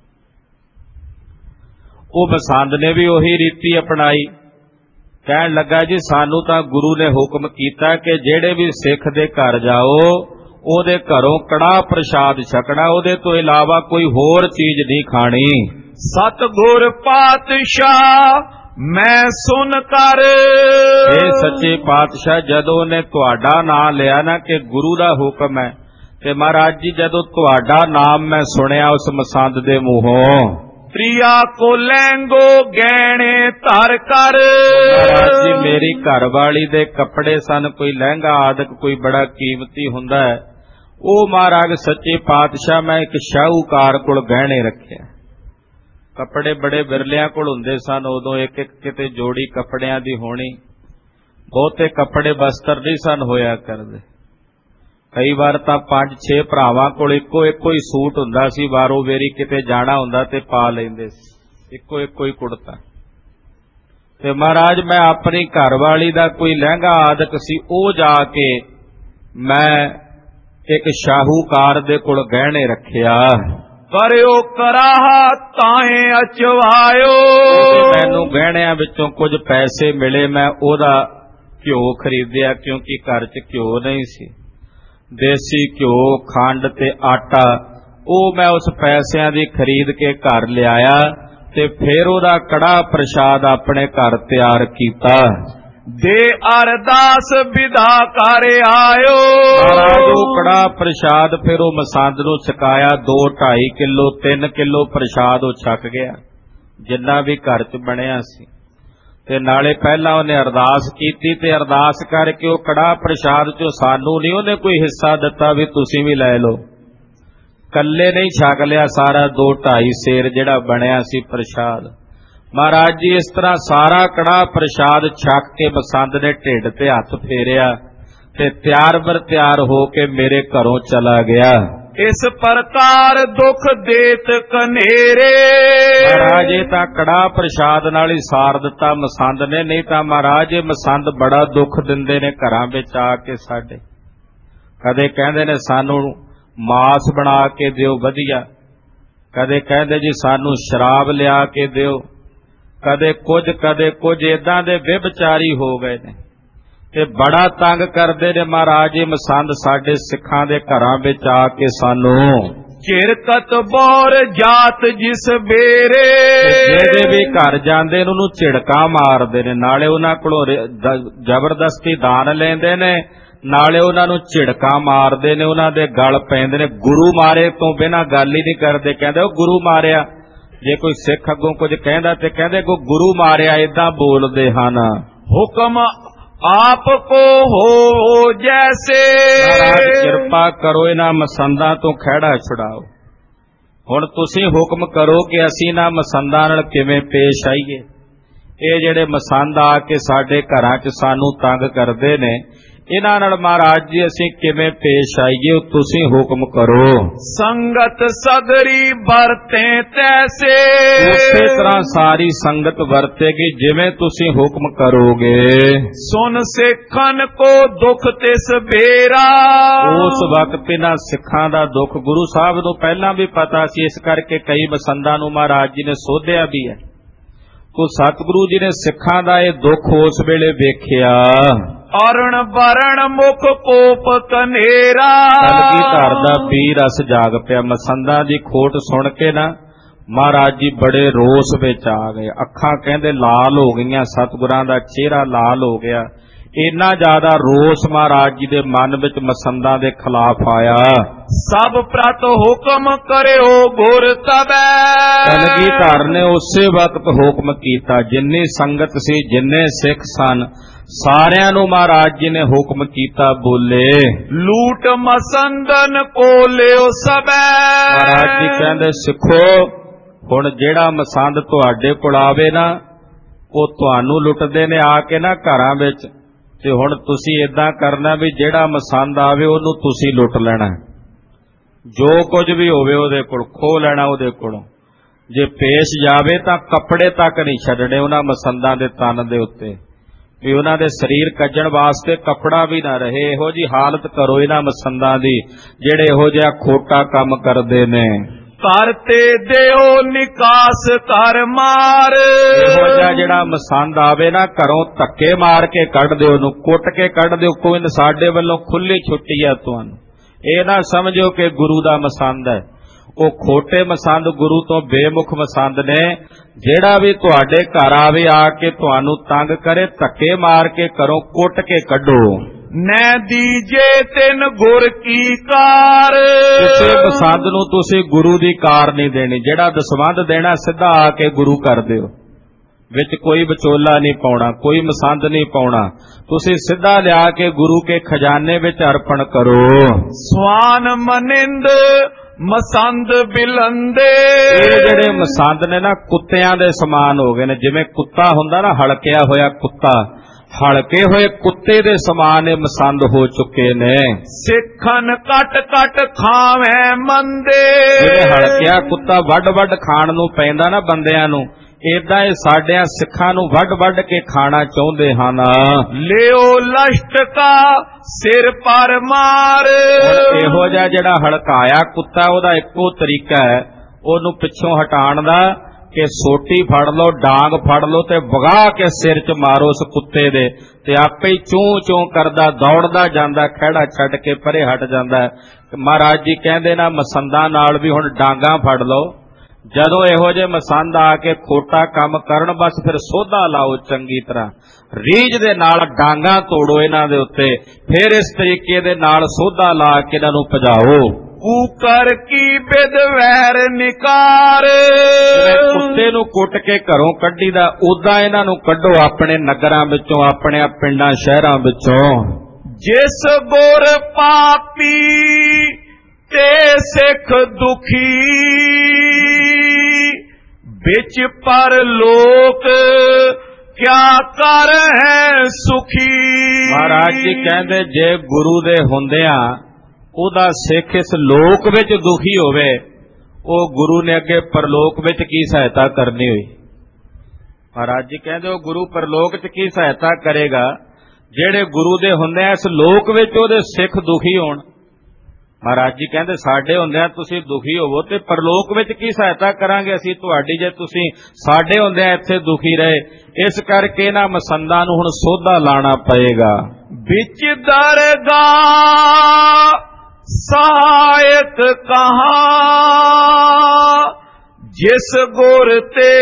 ਉਹ ਮਸੰਦ ਨੇ ਵੀ ਉਹੀ ਰੀਤੀ ਅਪਣਾਈ, ਕਹਿਣ ਲੱਗਾ ਜੀ ਸਾਨੂੰ ਤਾਂ ਗੁਰੂ ਨੇ ਹੁਕਮ ਕੀਤਾ ਕਿ ਜਿਹੜੇ ਵੀ ਸਿੱਖ ਦੇ ਘਰ ਜਾਓ ਉਹਦੇ ਘਰੋਂ ਕੜਾਹ ਪ੍ਰਸ਼ਾਦ ਛਕਣਾ, ਉਹਦੇ ਤੋਂ ਇਲਾਵਾ ਕੋਈ ਹੋਰ ਚੀਜ਼ ਨਹੀਂ ਖਾਣੀ। ਸਤਿਗੁਰ ਪਾਤਸ਼ਾਹ ਮੈਂ ਸੁਨ ਕਰ, ਇਹ ਸੱਚੇ ਪਾਤਸ਼ਾਹ ਜਦੋਂ ਨੇ ਤੁਹਾਡਾ ਨਾਮ ਲਿਆ ਨਾ ਕਿ ਗੁਰੂ ਦਾ ਹੁਕਮ ਹੈ, ਤੇ ਮਹਾਰਾਜ ਜੀ ਜਦੋਂ ਤੁਹਾਡਾ ਨਾਮ ਮੈਂ ਸੁਣਿਆ ਉਸ ਮਸੰਦ ਦੇ ਮੂੰਹੋਂ, ਪ੍ਰਿਆ ਕੋ ਲਹਿੰਗੋ ਗਹਿਣੇ ਧਰ ਕਰ, ਮਹਾਰਾਜ ਜੀ ਮੇਰੀ ਘਰਵਾਲੀ ਦੇ ਕੱਪੜੇ ਸਨ, ਕੋਈ ਲਹਿੰਗਾ ਆਦਿਕ ਕੋਈ ਬੜਾ ਕੀਮਤੀ ਹੁੰਦਾ ਹੈ, ਉਹ ਮਹਾਰਾਜ ਸੱਚੇ ਪਾਤਸ਼ਾਹ ਮੈਂ ਇੱਕ ਸ਼ਾਹੂਕਾਰ ਕੋਲ ਗਹਿਣੇ ਰੱਖਿਆ। ਕੱਪੜੇ ਬੜੇ ਬਿਰਲਿਆਂ ਕੋਲ ਹੁੰਦੇ ਸਨ ਉਦੋਂ, ਇੱਕ ਇੱਕ ਕਿਤੇ ਜੋੜੀ ਕੱਪੜਿਆਂ ਦੀ ਹੋਣੀ, ਬਹੁਤੇ ਕੱਪੜੇ ਬਸਤਰ ਨਹੀਂ ਸਨ ਹੋਇਆ ਕਰਦੇ। ਕਈ ਵਾਰ ਤਾਂ ਪੰਜ ਛੇ ਭਰਾਵਾਂ ਕੋਲ ਇੱਕੋ ਇੱਕੋ ਹੀ ਸੂਟ ਹੁੰਦਾ ਸੀ, ਵਾਰੋ ਵੇਰੀ ਕਿਤੇ ਜਾਣਾ ਹੁੰਦਾ ਤੇ ਪਾ ਲੈਂਦੇ ਸੀ ਇੱਕੋ ਇੱਕੋ ਹੀ ਕੁੜਤਾ। ਤੇ ਮਹਾਰਾਜ ਮੈਂ ਆਪਣੀ ਘਰਵਾਲੀ ਦਾ ਕੋਈ ਲਹਿੰਗਾ ਆਦਿਕ ਸੀ, ਉਹ ਜਾ ਕੇ ਮੈਂ ਇੱਕ ਸ਼ਾਹੂਕਾਰ ਦੇ ਕੋਲ ਗਹਿਣੇ ਰੱਖਿਆ। ਕਰਿਓ ਕਰਾਹਾ ਤਾਏ ਅਚਵਾਇਓ, ਮੈਨੂੰ ਗਹਿਣਿਆਂ ਵਿੱਚੋਂ ਕੁਝ ਪੈਸੇ ਮਿਲੇ, ਮੈਂ ਉਹਦਾ ਘਿਓ ਖਰੀਦਿਆ, ਕਿਉਂਕਿ ਘਰ 'ਚ ਘਿਓ ਨਹੀਂ ਸੀ, ਦੇਸੀ ਘਿਓ ਖੰਡ ਤੇ ਆਟਾ, ਉਹ ਮੈਂ ਉਸ ਪੈਸਿਆਂ ਦੀ ਖਰੀਦ ਕੇ ਘਰ ਲਿਆਇਆ ਤੇ ਫਿਰ ਉਹਦਾ ਕੜਾਹ ਪ੍ਰਸ਼ਾਦ ਆਪਣੇ ਘਰ ਤਿਆਰ ਕੀਤਾ। ਦੇ ਅਰਦਾਸ ਵਿਦਾ ਕਰ ਆਇਓ, ਮਹਾਰਾਜ ਉਹ ਕੜਾਹ ਪ੍ਰਸ਼ਾਦ ਫਿਰ ਉਹ ਮਸੰਦ ਨੂੰ ਛਕਾਇਆ, ਦੋ ਢਾਈ ਕਿਲੋ ਤਿੰਨ ਕਿਲੋ ਪ੍ਰਸ਼ਾਦ ਉਹ ਛਕ ਗਿਆ ਜਿੰਨਾ ਵੀ ਘਰ 'ਚ ਬਣਿਆ ਸੀ। ਤੇ ਨਾਲੇ ਪਹਿਲਾਂ ਉਹਨੇ ਅਰਦਾਸ ਕੀਤੀ, ਤੇ ਅਰਦਾਸ ਕਰਕੇ ਉਹ ਕੜਾਹ ਪ੍ਰਸ਼ਾਦ 'ਚੋਂ ਸਾਨੂੰ ਨਹੀਂ ਉਹਨੇ ਕੋਈ ਹਿੱਸਾ ਦਿੱਤਾ ਵੀ ਤੁਸੀਂ ਵੀ ਲੈ ਲਓ, ਕੱਲੇ ਨਹੀਂ ਛਕ ਲਿਆ ਸਾਰਾ ਦੋ ਢਾਈ ਸੇਰ ਜਿਹੜਾ ਬਣਿਆ ਸੀ ਪ੍ਰਸ਼ਾਦ। ਮਹਾਰਾਜ ਜੀ ਇਸ ਤਰ੍ਹਾਂ ਸਾਰਾ ਕੜਾਹ ਪ੍ਰਸ਼ਾਦ ਛਕ ਕੇ ਮਸੰਦ ਨੇ ਢਿੱਡ ਤੇ ਹੱਥ ਫੇਰਿਆ ਤੇ ਤਿਆਰ ਬਰ ਤਿਆਰ ਹੋ ਕੇ ਮੇਰੇ ਘਰੋਂ ਚਲਾ ਗਿਆ। ਇਸ ਪ੍ਰਕਾਰ ਦੁੱਖ ਦੇਤ ਕਨੇਰੇ, ਮਹਾਰਾਜ ਇਹ ਤਾਂ ਕੜਾਹ ਪ੍ਰਸ਼ਾਦ ਨਾਲ ਹੀ ਸਾਰ ਦਿੱਤਾ ਮਸੰਦ ਨੇ, ਨਹੀਂ ਤਾਂ ਮਹਾਰਾਜ ਇਹ ਮਸੰਦ ਬੜਾ ਦੁੱਖ ਦਿੰਦੇ ਨੇ ਘਰਾਂ ਵਿੱਚ ਆ ਕੇ ਸਾਡੇ। ਕਦੇ ਕਹਿੰਦੇ ਨੇ ਸਾਨੂੰ ਮਾਸ ਬਣਾ ਕੇ ਦਿਓ ਵਧੀਆ, ਕਦੇ ਕਹਿੰਦੇ ਜੀ ਸਾਨੂੰ ਸ਼ਰਾਬ ਲਿਆ ਕੇ ਦਿਓ, ਕਦੇ ਕੁਝ ਕਦੇ ਕੁਝ, ਏਦਾਂ ਦੇ ਵਿਭਚਾਰੀ ਹੋ ਗਏ ਨੇ। ਤੇ ਬੜਾ ਤੰਗ ਕਰਦੇ ਨੇ ਮਹਾਰਾਜ ਜੀ ਮਸੰਦ ਸਾਡੇ ਸਿੱਖਾਂ ਦੇ ਘਰਾਂ ਵਿੱਚ ਆ ਕੇ ਸਾਨੂੰ। ਝਿੜਕਤ ਬੋਰ ਜਾਤ ਜਿਸ ਬੇਰੇ, ਜਿਹੜੇ ਵੀ ਘਰ ਜਾਂਦੇ ਨੇ ਉਹਨੂੰ ਝਿੜਕਾਂ ਮਾਰਦੇ ਨੇ, ਨਾਲੇ ਉਹਨਾਂ ਕੋਲੋਂ ਜ਼ਬਰਦਸਤੀ ਦਾਨ ਲੈਂਦੇ ਨੇ, ਨਾਲੇ ਉਹਨਾਂ ਨੂੰ ਝਿੜਕਾਂ ਮਾਰਦੇ ਨੇ, ਉਹਨਾਂ ਦੇ ਗਲ ਪੈਂਦੇ ਨੇ। ਗੁਰੂ ਮਾਰੇ ਤੋਂ ਬਿਨਾਂ ਗੱਲ ਹੀ ਨਹੀਂ ਕਰਦੇ, ਕਹਿੰਦੇ ਉਹ ਗੁਰੂ ਮਾਰਿਆ। ਜੇ ਕੋਈ ਸਿੱਖ ਅੱਗੋਂ ਕੁਝ ਕਹਿੰਦਾ ਤੇ ਕਹਿੰਦੇ ਕੋ ਗੁਰੂ ਮਾਰਿਆ, ਏਦਾਂ ਬੋਲਦੇ ਹਨ। ਹੁਕਮ ਆਪ ਕੋ ਹੋ ਜੈਸੇ, ਮਹਾਰਾਜ ਕਿਰਪਾ ਕਰੋ ਇਹਨਾਂ ਮਸੰਦਾਂ ਤੋਂ ਖਹਿੜਾ ਛੁਡਾਓ। ਹੁਣ ਤੁਸੀਂ ਹੁਕਮ ਕਰੋ ਕਿ ਅਸੀਂ ਇਹਨਾਂ ਮਸੰਦਾਂ ਨਾਲ ਕਿਵੇਂ ਪੇਸ਼ ਆਈਏ। ਇਹ ਜਿਹੜੇ ਮਸੰਦ ਆ ਕੇ ਸਾਡੇ ਘਰਾਂ 'ਚ ਸਾਨੂੰ ਤੰਗ ਕਰਦੇ ਨੇ, ਇਹਨਾਂ ਨਾਲ ਮਹਾਰਾਜ ਜੀ ਅਸੀਂ ਕਿਵੇਂ ਪੇਸ਼ ਆਈਏ, ਤੁਸੀਂ ਹੁਕਮ ਕਰੋ। ਸੰਗਤ ਸਗਰੀ ਵਰਤੇ ਤੈਸੇ, ਉਸੇ ਤਰ੍ਹਾਂ ਸਾਰੀ ਸੰਗਤ ਵਰਤੇਗੀ ਜਿਵੇਂ ਤੁਸੀਂ ਹੁਕਮ ਕਰੋਗੇ। ਸੁਨ ਸਿੱਖਨ ਕੋ ਦੁਖ ਤਿਸ ਬੇਰਾ, ਉਸ ਵਕਤ ਇਹਨਾਂ ਸਿੱਖਾਂ ਦਾ ਦੁੱਖ ਗੁਰੂ ਸਾਹਿਬ ਨੂੰ ਪਹਿਲਾਂ ਵੀ ਪਤਾ ਸੀ, ਇਸ ਕਰਕੇ ਕਈ ਮਸੰਦਾਂ ਨੂੰ ਮਹਾਰਾਜ ਜੀ ਨੇ ਸੋਧਿਆ ਵੀ ਹੈ। ਉਹ ਸਤਿਗੁਰੂ ਜੀ ਨੇ ਸਿੱਖਾਂ ਦਾ ਇਹ ਦੁੱਖ ਉਸ ਵੇਲੇ ਵੇਖਿਆ। ਅਰਣ ਬਰਣ ਮੁਖ ਕੋਪ ਕਨੇਰਾ, ਕਲਗੀਧਰ ਦਾ ਪੀਰ ਰਸ ਜਾਗ ਪਿਆ। ਮਸੰਦਾਂ ਦੀ ਖੋਟ ਸੁਣ ਕੇ ਨਾ ਮਹਾਰਾਜ ਜੀ ਬੜੇ ਰੋਸ ਵਿੱਚ ਆ ਗਏ। ਅੱਖਾਂ ਕਹਿੰਦੇ ਲਾਲ ਹੋ ਗਈਆਂ, ਸਤਿਗੁਰਾਂ ਦਾ ਚਿਹਰਾ ਲਾਲ ਹੋ ਗਿਆ। ਇੰਨਾ ਜ਼ਿਆਦਾ ਰੋਸ ਮਹਾਰਾਜ ਜੀ ਦੇ ਮਨ ਵਿੱਚ ਮਸੰਦਾਂ ਦੇ ਖਿਲਾਫ ਆਇਆ। ਸਭ ਪ੍ਰਤ ਹੁਕਮ ਕਰਿਓ ਗੁਰ ਤਬੈ, ਕਲਗੀਧਰ ਨੇ ਉਸੇ ਵਕਤ ਹੁਕਮ ਕੀਤਾ। ਜਿੰਨੀ ਸੰਗਤ ਸੀ, ਜਿੰਨੇ ਸਿੱਖ ਸਨ, ਸਾਰਿਆਂ ਨੂੰ ਮਹਾਰਾਜ ਜੀ ਨੇ ਹੁਕਮ ਕੀਤਾ, ਬੋਲੇ ਲੂਟ ਮਸੰਦਨ ਕੋ ਲਿਓ ਸਬੈ। ਮਹਾਰਾਜ ਜੀ ਕਹਿੰਦੇ ਸਿੱਖੋ, ਹੁਣ ਜਿਹੜਾ ਮਸੰਦ ਤੁਹਾਡੇ ਕੋਲ ਆਵੇ ਨਾ, ਉਹ ਤੁਹਾਨੂੰ ਲੁੱਟਦੇ ਨੇ ਆ ਕੇ ਨਾ ਘਰਾਂ ਵਿੱਚ। ਤੇ ਹੁਣ ਤੁਸੀਂ ਏਦਾਂ ਕਰਨਾ ਵੀ ਜਿਹੜਾ ਮਸੰਦ ਆਵੇ ਉਹਨੂੰ ਤੁਸੀਂ ਲੁੱਟ ਲੈਣਾ, ਜੋ ਕੁਝ ਵੀ ਹੋਵੇ ਉਹਦੇ ਕੋਲ ਖੋਹ ਲੈਣਾ ਉਹਦੇ ਕੋਲੋਂ। ਜੇ ਪੇਸ਼ ਜਾਵੇ ਤਾਂ ਕੱਪੜੇ ਤੱਕ ਨਹੀਂ ਛੱਡਣੇ ਉਹਨਾਂ ਮਸੰਦਾਂ ਦੇ ਤਨ ਦੇ ਉੱਤੇ, ਵੀ ਉਹਨਾਂ ਦੇ ਸਰੀਰ ਕੱਜਣ ਵਾਸਤੇ ਕੱਪੜਾ ਵੀ ਨਾ ਰਹੇ। ਇਹੋ ਜੀ ਹਾਲਤ ਕਰੋ ਇਹਨਾਂ ਮਸੰਦਾਂ ਦੀ ਜਿਹੜੇ ਇਹੋ ਜਿਹਾ ਖੋਟਾ ਕੰਮ ਕਰਦੇ ਨੇ। ਕਰਤੇ ਦਿਓ ਨਿਕਾਸ ਕਰ ਮਾਰ, ਇਹੋ ਜਿਹਾ ਜਿਹੜਾ ਮਸੰਦ ਆਵੇ ਨਾ ਘਰੋਂ ਧੱਕੇ ਮਾਰ ਕੇ ਕੱਢ ਦਿਓ, ਉਹਨੂੰ ਕੁੱਟ ਕੇ ਕੱਢ ਦਿਓ। ਕੋਈ ਸਾਡੇ ਵੱਲੋਂ ਖੁੱਲੀ ਛੁੱਟੀ ਆ ਤੁਹਾਨੂੰ। ਇਹ ਨਾ ਸਮਝੋ ਕਿ ਗੁਰੂ ਦਾ ਮਸੰਦ ਹੈ। ਉਹ ਖੋਟੇ ਮਸੰਦ ਗੁਰੂ ਤੋਂ ਬੇਮੁਖ ਮਸੰਦ ਨੇ। ਜਿਹੜਾ ਵੀ ਤੁਹਾਡੇ ਘਰ ਆਵੇ ਆ ਕੇ ਤੁਹਾਨੂੰ ਤੰਗ ਕਰੇ, ਧੱਕੇ ਮਾਰ ਕੇ ਘਰੋਂ ਕੁੱਟ ਕੇ ਕੱਢੋ। ਨੈ ਦੀਜੇ ਤਿਨ ਗੁਰ ਕੀ ਕਾਰ, ਕਿਸੇ ਮਸੰਦ ਨੂੰ ਤੁਸੀਂ ਗੁਰੂ ਦੀ ਕਾਰ ਨਹੀਂ ਦੇਣੀ। ਜਿਹੜਾ ਦਸਵੰਧ ਦੇਣਾ ਸਿੱਧਾ ਆ ਕੇ ਗੁਰੂ ਕਰ ਦਿਓ, ਵਿੱਚ ਕੋਈ ਵਿਚੋਲਾ ਨਹੀਂ ਪਾਉਣਾ, ਕੋਈ ਮਸੰਦ ਨਹੀਂ ਪਾਉਣਾ। ਤੁਸੀਂ ਸਿੱਧਾ ਲਿਆ ਕੇ ਗੁਰੂ ਕੇ ਖਜ਼ਾਨੇ ਵਿੱਚ ਅਰਪਣ ਕਰੋ। ਸਵਾਨ ਮਨਿੰਦ ਮਸੰਦ ਬਿਲੰਦੇ, ਇਹ ਜਿਹੜੇ ਮਸੰਦ ਨੇ ਨਾ ਕੁੱਤਿਆਂ ਦੇ ਸਮਾਨ ਹੋ ਗਏ ਨੇ। ਜਿਵੇਂ ਕੁੱਤਾ ਹੁੰਦਾ ਨਾ, ਹਲਕਿਆ ਹੋਇਆ ਕੁੱਤਾ, ਹਲਕੇ ਹੋਏ ਕੁੱਤੇ ਦੇ ਸਮਾਨ ਇਹ ਮਸੰਦ ਹੋ ਚੁੱਕੇ ਨੇ। ਸਿੱਖਨ ਕੱਟ ਕੱਟ ਖਾਵੇਂ ਮੰਦੇ, ਜਿਵੇਂ ਹਲਕਿਆ ਕੁੱਤਾ ਵੱਡ ਵੱਡ ਖਾਣ ਨੂੰ ਪੈਂਦਾ ਨਾ ਬੰਦਿਆਂ ਨੂੰ, ਏਦਾਂ ਇਹ ਸਾਡਿਆਂ ਸਿੱਖਾਂ ਨੂੰ ਵੱਡ ਵੱਡ ਕੇ ਖਾਣਾ ਚਾਹੁੰਦੇ ਹਨ। ਲਿਓ ਲਸ਼ਟਕਾ ਸਿਰ ਪਰ ਮਾਰ, ਇਹੋ ਜਿਹਾ ਜਿਹੜਾ ਹਲਕਾਇਆ ਕੁੱਤਾ, ਉਹਦਾ ਇੱਕੋ ਤਰੀਕਾ ਹੈ ਉਹਨੂੰ ਪਿੱਛੋਂ ਹਟਾਉਣ ਦਾ ਕਿ ਸੋਟੀ ਫੜ ਲਓ, ਡਾਂਗ ਫੜ ਲਓ ਤੇ ਵਗਾ ਕੇ ਸਿਰ 'ਚ ਮਾਰੋ ਉਸ ਕੁੱਤੇ ਦੇ, ਤੇ ਆਪੇ ਹੀ ਚੂੰ ਚੂੰ ਕਰਦਾ ਦੌੜਦਾ ਜਾਂਦਾ, ਖਹਿੜਾ ਛੱਡ ਕੇ ਪਰੇ ਹਟ ਜਾਂਦਾ। ਮਹਾਰਾਜ ਜੀ ਕਹਿੰਦੇ ਨਾ ਮਸੰਦਾਂ ਨਾਲ ਵੀ ਹੁਣ ਡਾਂਗਾਂ ਫੜ ਲਓ। ਜਦੋਂ ਇਹੋ ਜਿਹੇ ਮਸੰਦ ਆ ਕੇ ਖੋਟਾ ਕੰਮ ਕਰਨ, ਬਸ ਫਿਰ ਸੋਧਾ ਲਾਓ ਚੰਗੀ ਤਰ੍ਹਾਂ, ਰੀਝ ਦੇ ਨਾਲ ਡਾਂਗਾਂ ਤੋੜੋ ਇਹਨਾਂ ਦੇ ਉੱਤੇ, ਫਿਰ ਇਸ ਤਰੀਕੇ ਦੇ ਨਾਲ ਸੋਧਾ ਲਾ ਕੇ ਇਹਨਾਂ ਨੂੰ ਭਜਾਓ। ਕੂਕਰ ਕੀ ਬਿਦ ਵੈਰ ਨਿਕਾਰ, ਕੁੱਤੇ ਨੂੰ ਕੁੱਟ ਕੇ ਘਰੋਂ ਕੱਢੀਦਾ, ਉਦਾਂ ਇਹਨਾਂ ਨੂੰ ਕੱਢੋ ਆਪਣੇ ਨਗਰਾਂ ਵਿੱਚੋਂ, ਆਪਣੇ ਪਿੰਡਾਂ ਸ਼ਹਿਰਾਂ ਵਿੱਚੋਂ। ਜਿਸ ਗੁਰ ਪਾਪੀ ਤੇ ਸਿੱਖ ਦੁਖੀ, ਵਿੱਚ ਪਰ ਲੋਕ ਕਿਆ ਕਰ ਹੈ ਸੁਖੀ। ਮਹਾਰਾਜ ਜੀ ਕਹਿੰਦੇ ਜੇ ਗੁਰੂ ਦੇ ਹੁੰਦਿਆਂ ਉਹਦਾ ਸਿੱਖ ਇਸ ਲੋਕ ਵਿੱਚ ਦੁਖੀ ਹੋਵੇ, ਉਹ ਗੁਰੂ ਨੇ ਅੱਗੇ ਪਰਲੋਕ ਵਿੱਚ ਕੀ ਸਹਾਇਤਾ ਕਰਨੀ ਹੋਈ। ਮਹਾਰਾਜ ਜੀ ਕਹਿੰਦੇ ਉਹ ਗੁਰੂ ਪਰਲੋਕ 'ਚ ਕੀ ਸਹਾਇਤਾ ਕਰੇਗਾ। ਜਿਹੜੇ ਗੁਰੂ ਦੇ ਹੁੰਦੇ ਆ ਇਸ ਲੋਕ ਵਿੱਚ ਉਹਦੇ ਸਿੱਖ ਦੁਖੀ ਹੋਣ, ਮਹਾਰਾਜ ਜੀ ਕਹਿੰਦੇ ਸਾਡੇ ਹੁੰਦਿਆਂ ਤੁਸੀਂ ਦੁਖੀ ਹੋਵੋ ਤੇ ਪਰਲੋਕ ਵਿੱਚ ਕੀ ਸਹਾਇਤਾ ਕਰਾਂਗੇ ਅਸੀਂ ਤੁਹਾਡੀ, ਜੇ ਤੁਸੀਂ ਸਾਡੇ ਹੁੰਦਿਆਂ ਇੱਥੇ ਦੁਖੀ ਰਹੇ। ਇਸ ਕਰਕੇ ਇਹਨਾਂ ਮਸੰਦਾਂ ਨੂੰ ਹੁਣ ਸੋਧਾ ਲਾਣਾ ਪਏਗਾ। ਵਿੱਚ ਦਰਗਾਹ ਸਹਾਇਕ ਕਹਾਂ, ਜਿਸ ਗੁਰ ਤੇ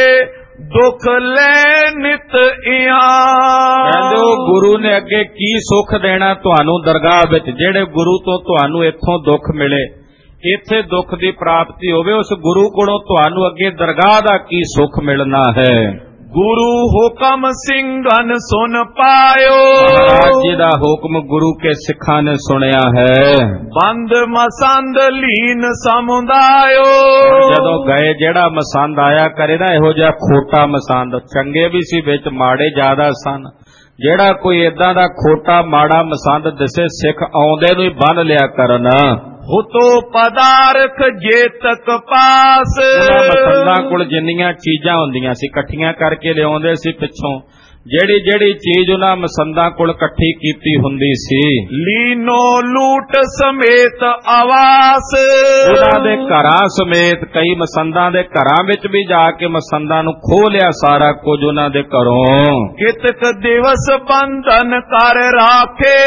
ਦੁੱਖ ਲੈ ਨਿਤ ਇਹਾਂ। ਕਹਿੰਦੇ ਉਹ ਗੁਰੂ ਨੇ ਅੱਗੇ ਕੀ ਸੁੱਖ ਦੇਣਾ ਤੁਹਾਨੂੰ ਦਰਗਾਹ ਵਿੱਚ, ਜਿਹੜੇ ਗੁਰੂ ਤੋਂ ਤੁਹਾਨੂੰ ਇੱਥੋਂ ਦੁੱਖ ਮਿਲੇ, ਇੱਥੇ ਦੁੱਖ ਦੀ ਪ੍ਰਾਪਤੀ ਹੋਵੇ, ਉਸ ਗੁਰੂ ਕੋਲੋਂ ਤੁਹਾਨੂੰ ਅੱਗੇ ਦਰਗਾਹ ਦਾ ਕੀ ਸੁੱਖ ਮਿਲਣਾ ਹੈ। ਗੁਰੂ ਹੁਕਮ ਸਿੰਘਨ ਸੁਨ ਪਾਇਓ, ਮਹਾਰਾਜ ਜੀ ਦਾ ਹੁਕਮ ਗੁਰੂ ਕੇ ਸਿੱਖਾਂ ਨੇ ਸੁਣਿਆ ਹੈ। ਬੰਦ ਮਸੰਦ ਲੀਨ ਸਮੁਦਾਇਓ, ਜਦੋਂ ਗਏ ਜਿਹੜਾ ਮਸੰਦ ਆਇਆ ਕਰੇ ਨਾ ਇਹੋ ਜਿਹਾ ਖੋਟਾ ਮਸੰਦ, ਚੰਗੇ ਵੀ ਸੀ ਵਿੱਚ ਮਾੜੇ ਜ਼ਿਆਦਾ ਸਨ, ਜਿਹੜਾ ਕੋਈ ਏਦਾਂ ਦਾ ਖੋਟਾ ਮਾੜਾ ਮਸੰਦ ਦਿਸੇ ਸਿੱਖ ਆਉਂਦੇ ਨੂੰ ਹੀ ਬੰਨ ਲਿਆ ਕਰਨ। ਹੁਤੋ ਪਦਾਰਥ ਜੇਤਕ ਪਾਸ, ਮਸੰਦਾਂ ਕੋਲ ਜਿੰਨੀਆਂ ਚੀਜ਼ਾਂ ਹੁੰਦੀਆਂ ਸੀ ਇਕੱਠੀਆਂ ਕਰਕੇ ਲਿਆਉਂਦੇ ਸੀ ਪਿੱਛੋਂ, ਜਿਹੜੀ ਜਿਹੜੀ ਚੀਜ਼ ਉਹਨਾਂ ਮਸੰਦਾਂ ਕੋਲ ਇਕੱਠੀ ਕੀਤੀ ਹੁੰਦੀ ਸੀ। ਲੀਨੋ ਲੂਟ ਸਮੇਤ ਆਵਾਸ, ਉਹਨਾਂ ਦੇ ਘਰਾਂ ਸਮੇਤ, ਕਈ ਮਸੰਦਾਂ ਦੇ ਘਰਾਂ ਵਿੱਚ ਵੀ ਜਾ ਕੇ ਮਸੰਦਾਂ ਨੂੰ ਖੋਹ ਲਿਆ ਸਾਰਾ ਕੁਝ ਉਹਨਾਂ ਦੇ ਘਰੋਂ। ਕਿਤਕ ਦਿਵਸ ਬੰਧਨ ਕਰ ਰਾਖੇ,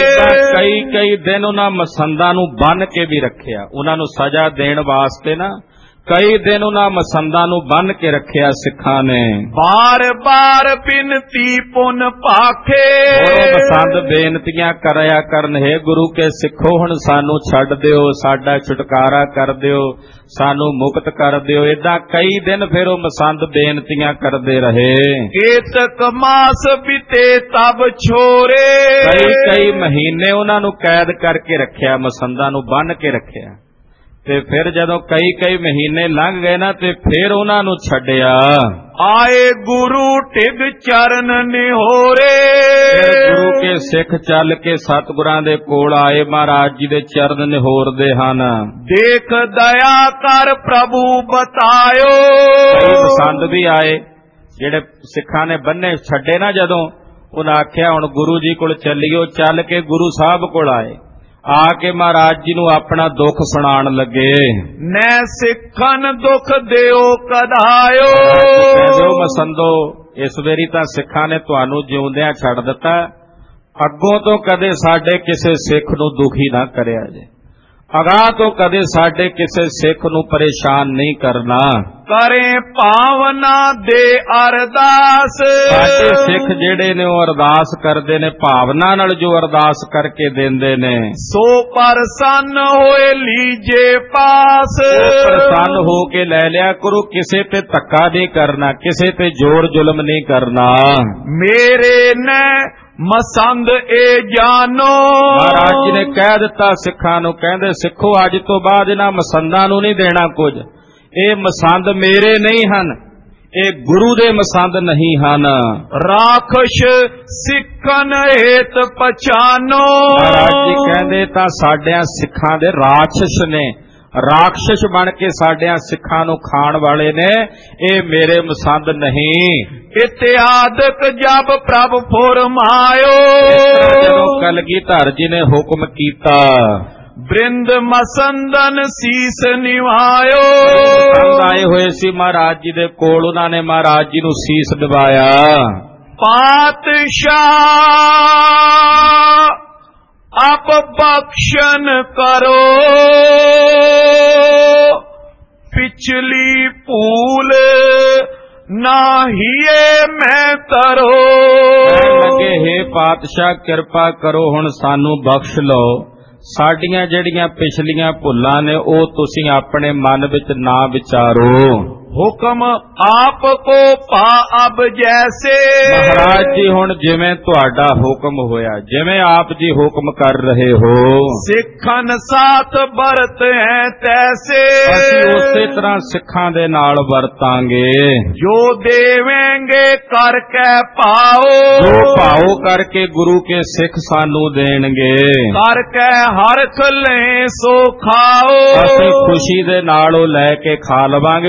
ਕਈ ਕਈ ਦਿਨ ਉਹਨਾਂ ਮਸੰਦਾਂ ਨੂੰ ਬੰਨ ਕੇ ਵੀ ਰੱਖਿਆ, ਉਹਨਾਂ ਨੂੰ ਸਜ਼ਾ ਦੇਣ ਵਾਸਤੇ ਨਾ ਕਈ ਦਿਨ ਉਹਨਾਂ ਮਸੰਦਾਂ ਨੂੰ ਬੰਨ ਕੇ ਰੱਖਿਆ ਸਿੱਖਾਂ ਨੇ। ਬਾਰ ਬਾਰ ਬਿਨਤੀ ਪੁਨ ਭਾਖੇ, ਉਹ ਮਸੰਦ ਬੇਨਤੀਆਂ ਕਰਿਆ ਕਰਨ, ਹੈ ਗੁਰੂ ਕੇ ਸਿੱਖੋ ਹੁਣ ਸਾਨੂੰ ਛੱਡ ਦਿਓ, ਸਾਡਾ ਛੁਟਕਾਰਾ ਕਰ ਦਿਓ, ਸਾਨੂੰ ਮੁਕਤ ਕਰ ਦਿਓ। ਏਦਾਂ ਕਈ ਦਿਨ ਫਿਰ ਉਹ ਮਸੰਦ ਬੇਨਤੀਆਂ ਕਰਦੇ ਰਹੇ। ਕੇਤਕ ਮਾਸ ਬਿਤੇ ਤਬ ਛੋਰੇ, ਕਈ ਕਈ ਮਹੀਨੇ ਉਹਨਾਂ ਨੂੰ ਕੈਦ ਕਰਕੇ ਰੱਖਿਆ, ਮਸੰਦਾਂ ਨੂੰ ਬੰਨ ਕੇ ਰੱਖਿਆ, ਤੇ ਫਿਰ ਜਦੋਂ ਕਈ ਕਈ ਮਹੀਨੇ ਲੰਘ ਗਏ ਨਾ ਤੇ ਫਿਰ ਉਹਨਾਂ ਨੂੰ ਛੱਡਿਆ। ਆਏ ਗੁਰੂ ਟਿਗ ਚਰਨ ਨਿਹੋਰੇ, ਗੁਰੂ ਕੇ ਸਿੱਖ ਚੱਲ ਕੇ ਸਤਿਗੁਰਾਂ ਦੇ ਕੋਲ ਆਏ, ਮਹਾਰਾਜ ਜੀ ਦੇ ਚਰਨ ਨਿਹੋਰਦੇ ਹਨ। ਦੇਖ ਦਇਆ ਕਰ ਪ੍ਰਭੂ ਬਤਾਇਓ, ਕਈ ਮਸੰਦ ਵੀ ਆਏ ਜਿਹੜੇ ਸਿੱਖਾਂ ਨੇ ਬੰਨੇ ਛੱਡੇ ਨਾ, ਜਦੋਂ ਉਹਨਾਂ ਆਖਿਆ ਹੁਣ ਗੁਰੂ ਜੀ ਕੋਲ ਚੱਲੀਓ, ਚੱਲ ਕੇ ਗੁਰੂ ਸਾਹਿਬ ਕੋਲ ਆਏ, ਆ ਕੇ ਮਹਾਰਾਜ ਜੀ ਨੂੰ ਆਪਣਾ ਦੁੱਖ ਸੁਣਾਉਣ ਲੱਗੇ। ਨੈ ਸਿੱਖਨ ਦੁੱਖ ਦਿਓ ਕਢਾਇਓ, ਕਹਿੰਦੇ ਹੋ ਮਸੰਦੋ ਇਸ ਵੇਰੀ ਤਾਂ ਸਿੱਖਾਂ ਨੇ ਤੁਹਾਨੂੰ ਜਿਉਂਦਿਆਂ ਛੱਡ ਦਿੱਤਾ, ਅੱਗੋਂ ਤੋਂ ਕਦੇ ਸਾਡੇ ਕਿਸੇ ਸਿੱਖ ਨੂੰ ਦੁਖੀ ਨਾ ਕਰਿਆ ਜੇ, ਅਗਾਂਹ ਤੋਂ ਕਦੇ ਸਾਡੇ ਕਿਸੇ ਸਿੱਖ ਨੂੰ ਪਰੇਸ਼ਾਨ ਨਹੀਂ ਕਰਨਾ। ਕਰੇ ਭਾਵਨਾ ਦੇ ਅਰਦਾਸ, ਸਾਡੇ ਸਿੱਖ ਜਿਹੜੇ ਨੇ ਉਹ ਅਰਦਾਸ ਕਰਦੇ ਨੇ, ਭਾਵਨਾ ਨਾਲ ਜੋ ਅਰਦਾਸ ਕਰਕੇ ਦਿੰਦੇ ਨੇ, ਸੋ ਪ੍ਰਸੰਨ ਹੋਏ ਲੀਜੇ ਪਾਸ। ਪ੍ਰਸੰਨ ਹੋ ਕੇ ਲੈ ਲਿਆ ਕਰੋ, ਕਿਸੇ ਤੇ ਧੱਕਾ ਨਹੀਂ ਕਰਨਾ, ਕਿਸੇ ਤੇ ਜ਼ੋਰ ਜ਼ੁਲਮ ਨਹੀਂ ਕਰਨਾ। ਮੇਰੇ ਨੇ ਮਸੰਦ ਇਹ ਜਾਨੋ, ਮਹਾਰਾਜ ਜੀ ਨੇ ਕਹਿ ਦਿੱਤਾ ਸਿੱਖਾਂ ਨੂੰ, ਕਹਿੰਦੇ ਸਿੱਖੋ ਅੱਜ ਤੋਂ ਬਾਅਦ ਇਹਨਾਂ ਮਸੰਦਾਂ ਨੂੰ ਨਹੀਂ ਦੇਣਾ ਕੁਝ, ਇਹ ਮਸੰਦ ਮੇਰੇ ਨਹੀਂ ਹਨ, ਇਹ ਗੁਰੂ ਦੇ ਮਸੰਦ ਨਹੀਂ ਹਨ। ਰਾਖਸ਼ ਸਿੱਖਨ ਹੇਤ ਪਛਾਨੋ, ਮਹਾਰਾਜ ਜੀ ਕਹਿੰਦੇ ਤਾਂ ਸਾਡਿਆਂ ਸਿੱਖਾਂ ਦੇ ਰਾਖਸ਼ ਨੇ, ਰਾਖਸ਼ ਬਣ ਕੇ ਸਾਡਿਆਂ ਸਿੱਖਾਂ ਨੂੰ ਖਾਣ ਵਾਲੇ ਨੇ, ਇਹ ਮੇਰੇ ਮਸੰਦ ਨਹੀਂ। ਇਤਿਆਦਕ ਜਬ ਪ੍ਰਭ ਫੁਰਮਾਇਓ, ਜਦੋਂ ਕਲਗੀਧਰ ਜੀ ਨੇ ਹੁਕਮ ਕੀਤਾ, ਬ੍ਰਿੰਦ ਮਸੰਦਨ ਸੀਸ ਨਿਵਾਇਓ, ਮਸੰਦ ਆਏ ਹੋਏ ਸੀ ਮਹਾਰਾਜ ਜੀ ਦੇ ਕੋਲ, ਉਹਨਾਂ ਨੇ ਮਹਾਰਾਜ ਜੀ ਨੂੰ ਸੀਸ ਨਿਵਾਇਆ। ਪਾਤਸ਼ਾਹ ਆਪ ਬਖਸ਼ਨ ਕਰੋ, ਪਿਛਲੀ ਭੂਲ ਨਾਹੀਏ ਮੈਂ ਤਰੋ। ਲੱਗੇ ਹੈ ਪਾਤਸ਼ਾਹ ਕਿਰਪਾ ਕਰੋ, ਹੁਣ ਸਾਨੂੰ ਬਖਸ਼ ਲਓ, ਸਾਡੀਆਂ ਜਿਹੜੀਆਂ ਪਿਛਲੀਆਂ ਭੁੱਲਾਂ ਨੇ ਉਹ ਤੁਸੀਂ ਆਪਣੇ ਮਨ ਵਿੱਚ ਨਾ ਵਿਚਾਰੋ। ਹੁਕਮ ਆਪ ਕੋ ਪਾ ਅਬ ਜੈਸੇ, ਮਹਾਰਾਜ ਜੀ ਹੁਣ ਜਿਵੇਂ ਤੁਹਾਡਾ ਹੁਕਮ ਹੋਇਆ, ਜਿਵੇਂ ਆਪ ਜੀ ਹੁਕਮ ਕਰ ਰਹੇ ਹੋ, ਸਿੱਖਨ ਸਾਥ ਵਰਤ ਹੈ ਤੈਸੇ, ਅਸੀਂ ਉਸੇ ਤਰ੍ਹਾਂ ਸਿੱਖਾਂ ਦੇ ਨਾਲ ਵਰਤਾਂਗੇ। ਜੋ ਦੇਵੇਂਗੇ ਕਰਕੇ ਪਾਓ, ਜੋ ਭਾਓ ਕਰਕੇ ਗੁਰੂ ਕੇ ਸਿੱਖ ਸਾਨੂੰ ਦੇਣਗੇ, ਕਰਕੇ ਹਰਖ ਲੈ ਸੋ ਖਾਓ, ਅਸੀਂ ਖੁਸ਼ੀ ਦੇ ਨਾਲ ਉਹ ਲੈ ਕੇ ਖਾ ਲਵਾਂਗੇ, ਉਹਨਾਂ ਤੇ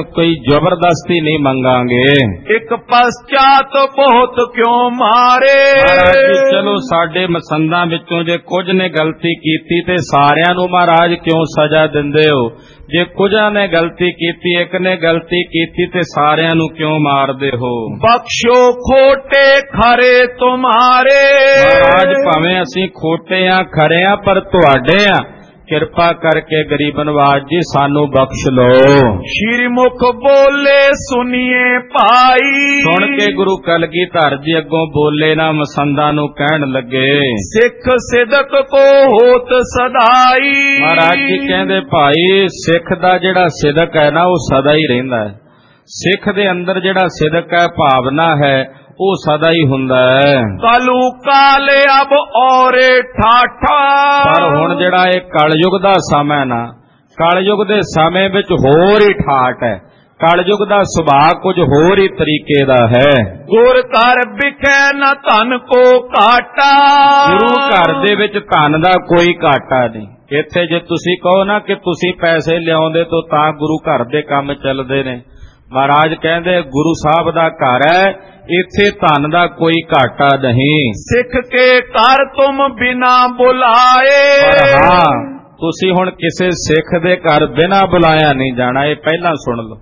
ਕੋਈ ਜ਼ਬਰਦਸਤੀ ਨਹੀਂ ਮੰਗਾਂਗੇ। ਇੱਕ ਪਛਾਤ ਬਹੁਤ ਕਿਉਂ ਮਾਰੇ। ਮਹਾਰਾਜ ਜੀ ਚਲੋ ਸਾਡੇ ਮਸੰਦਾਂ ਵਿੱਚੋਂ ਜੇ ਕੁਝ ਨੇ ਗਲਤੀ ਕੀਤੀ ਤੇ ਸਾਰਿਆਂ ਨੂੰ ਮਹਾਰਾਜ ਕਿਉਂ ਸਜ਼ਾ ਦਿੰਦੇ ਹੋ? ਜੇ ਕੁਝਾਂ ਨੇ ਗਲਤੀ ਕੀਤੀ, ਇੱਕ ਨੇ ਗਲਤੀ ਕੀਤੀ ਤੇ ਸਾਰਿਆਂ ਨੂੰ ਕਿਉਂ ਮਾਰਦੇ ਹੋ? ਬਖਸ਼ੋ ਖੋਟੇ ਖਰੇ ਤੁਮਾਰੇ। ਮਹਾਰਾਜ ਭਾਵੇਂ ਅਸੀਂ ਖੋਟੇ ਆ ਖਰੇ ਆ ਪਰ ਤੁਹਾਡੇ ਆ, ਕਿਰਪਾ ਕਰਕੇ ਗਰੀਬ ਨਵਾਜ ਜੀ ਸਾਨੂੰ ਬਖਸ਼ ਲਓ। ਸ਼੍ਰੀ ਮੁਖ ਬੋਲੇ ਸੁਨੀਏ ਭਾਈ। ਸੁਣ ਕੇ ਗੁਰੂ ਕਲਗੀਧਰ ਜੀ ਅੱਗੋਂ ਬੋਲੇ ਨਾ ਮਸੰਦਾਂ ਨੂੰ ਕਹਿਣ ਲੱਗੇ, ਸਿੱਖ ਸਿਦਕ ਕੋ ਹੋਤ ਸਦਾਈ। ਮਹਾਰਾਜ ਜੀ ਕਹਿੰਦੇ ਭਾਈ ਸਿੱਖ ਦਾ ਜਿਹੜਾ ਸਿਦਕ ਹੈ ਨਾ ਉਹ ਸਦਾ ਹੀ ਰਹਿੰਦਾ ਹੈ। ਸਿੱਖ ਦੇ ਅੰਦਰ ਜਿਹੜਾ ਸਿਦਕ ਹੈ, ਭਾਵਨਾ ਹੈ, ਉਹ ਸਦਾ ਹੀ ਹੁੰਦਾ ਹੈ। ਕਲੂ ਕਾਲੇ ਅਬ ਔਰੇ ਠਾਠਾ। ਪਰ ਹੁਣ ਜਿਹੜਾ ਇਹ ਕਲਯੁਗ ਦਾ ਸਮਾਂ ਨਾ, ਕਲਯੁਗ ਦੇ ਸਮੇਂ ਵਿੱਚ ਹੋਰ ਹੀ ਠਾਠ ਹੈ। ਕਲਯੁਗ ਦਾ ਸੁਭਾਅ ਕੁਝ ਹੋਰ ਹੀ ਤਰੀਕੇ ਦਾ ਹੈ। ਗੁਰ ਘਰ ਵਿਖੇ ਨ ਧਨ ਕੋ ਘਾਟਾ। ਗੁਰੂ ਘਰ ਦੇ ਵਿੱਚ ਧਨ ਦਾ ਕੋਈ ਘਾਟਾ ਨਹੀਂ। ਇੱਥੇ ਜੇ ਤੁਸੀਂ ਕਹੋ ਨਾ ਕਿ ਤੁਸੀਂ ਪੈਸੇ ਲਿਆਉਂਦੇ ਤੋਂ ਤਾਂ ਗੁਰੂ ਘਰ ਦੇ ਕੰਮ ਚੱਲਦੇ ਨੇ, ਮਹਾਰਾਜ ਕਹਿੰਦੇ ਗੁਰੂ ਸਾਹਿਬ ਦਾ ਘਰ ਹੈ, ਇੱਥੇ ਧਨ ਦਾ ਕੋਈ ਘਾਟਾ ਨਹੀਂ। ਸਿੱਖ ਕੇ ਘਰ ਤੁਮ ਬਿਨਾ ਬੁਲਾਏ। ਪਰ ਹਾਂ ਤੁਸੀਂ ਹੁਣ ਕਿਸੇ ਸਿੱਖ ਦੇ ਘਰ ਬਿਨਾ ਬੁਲਾਇਆ ਨਹੀਂ ਜਾਣਾ, ਇਹ ਪਹਿਲਾਂ ਸੁਣ ਲਓ।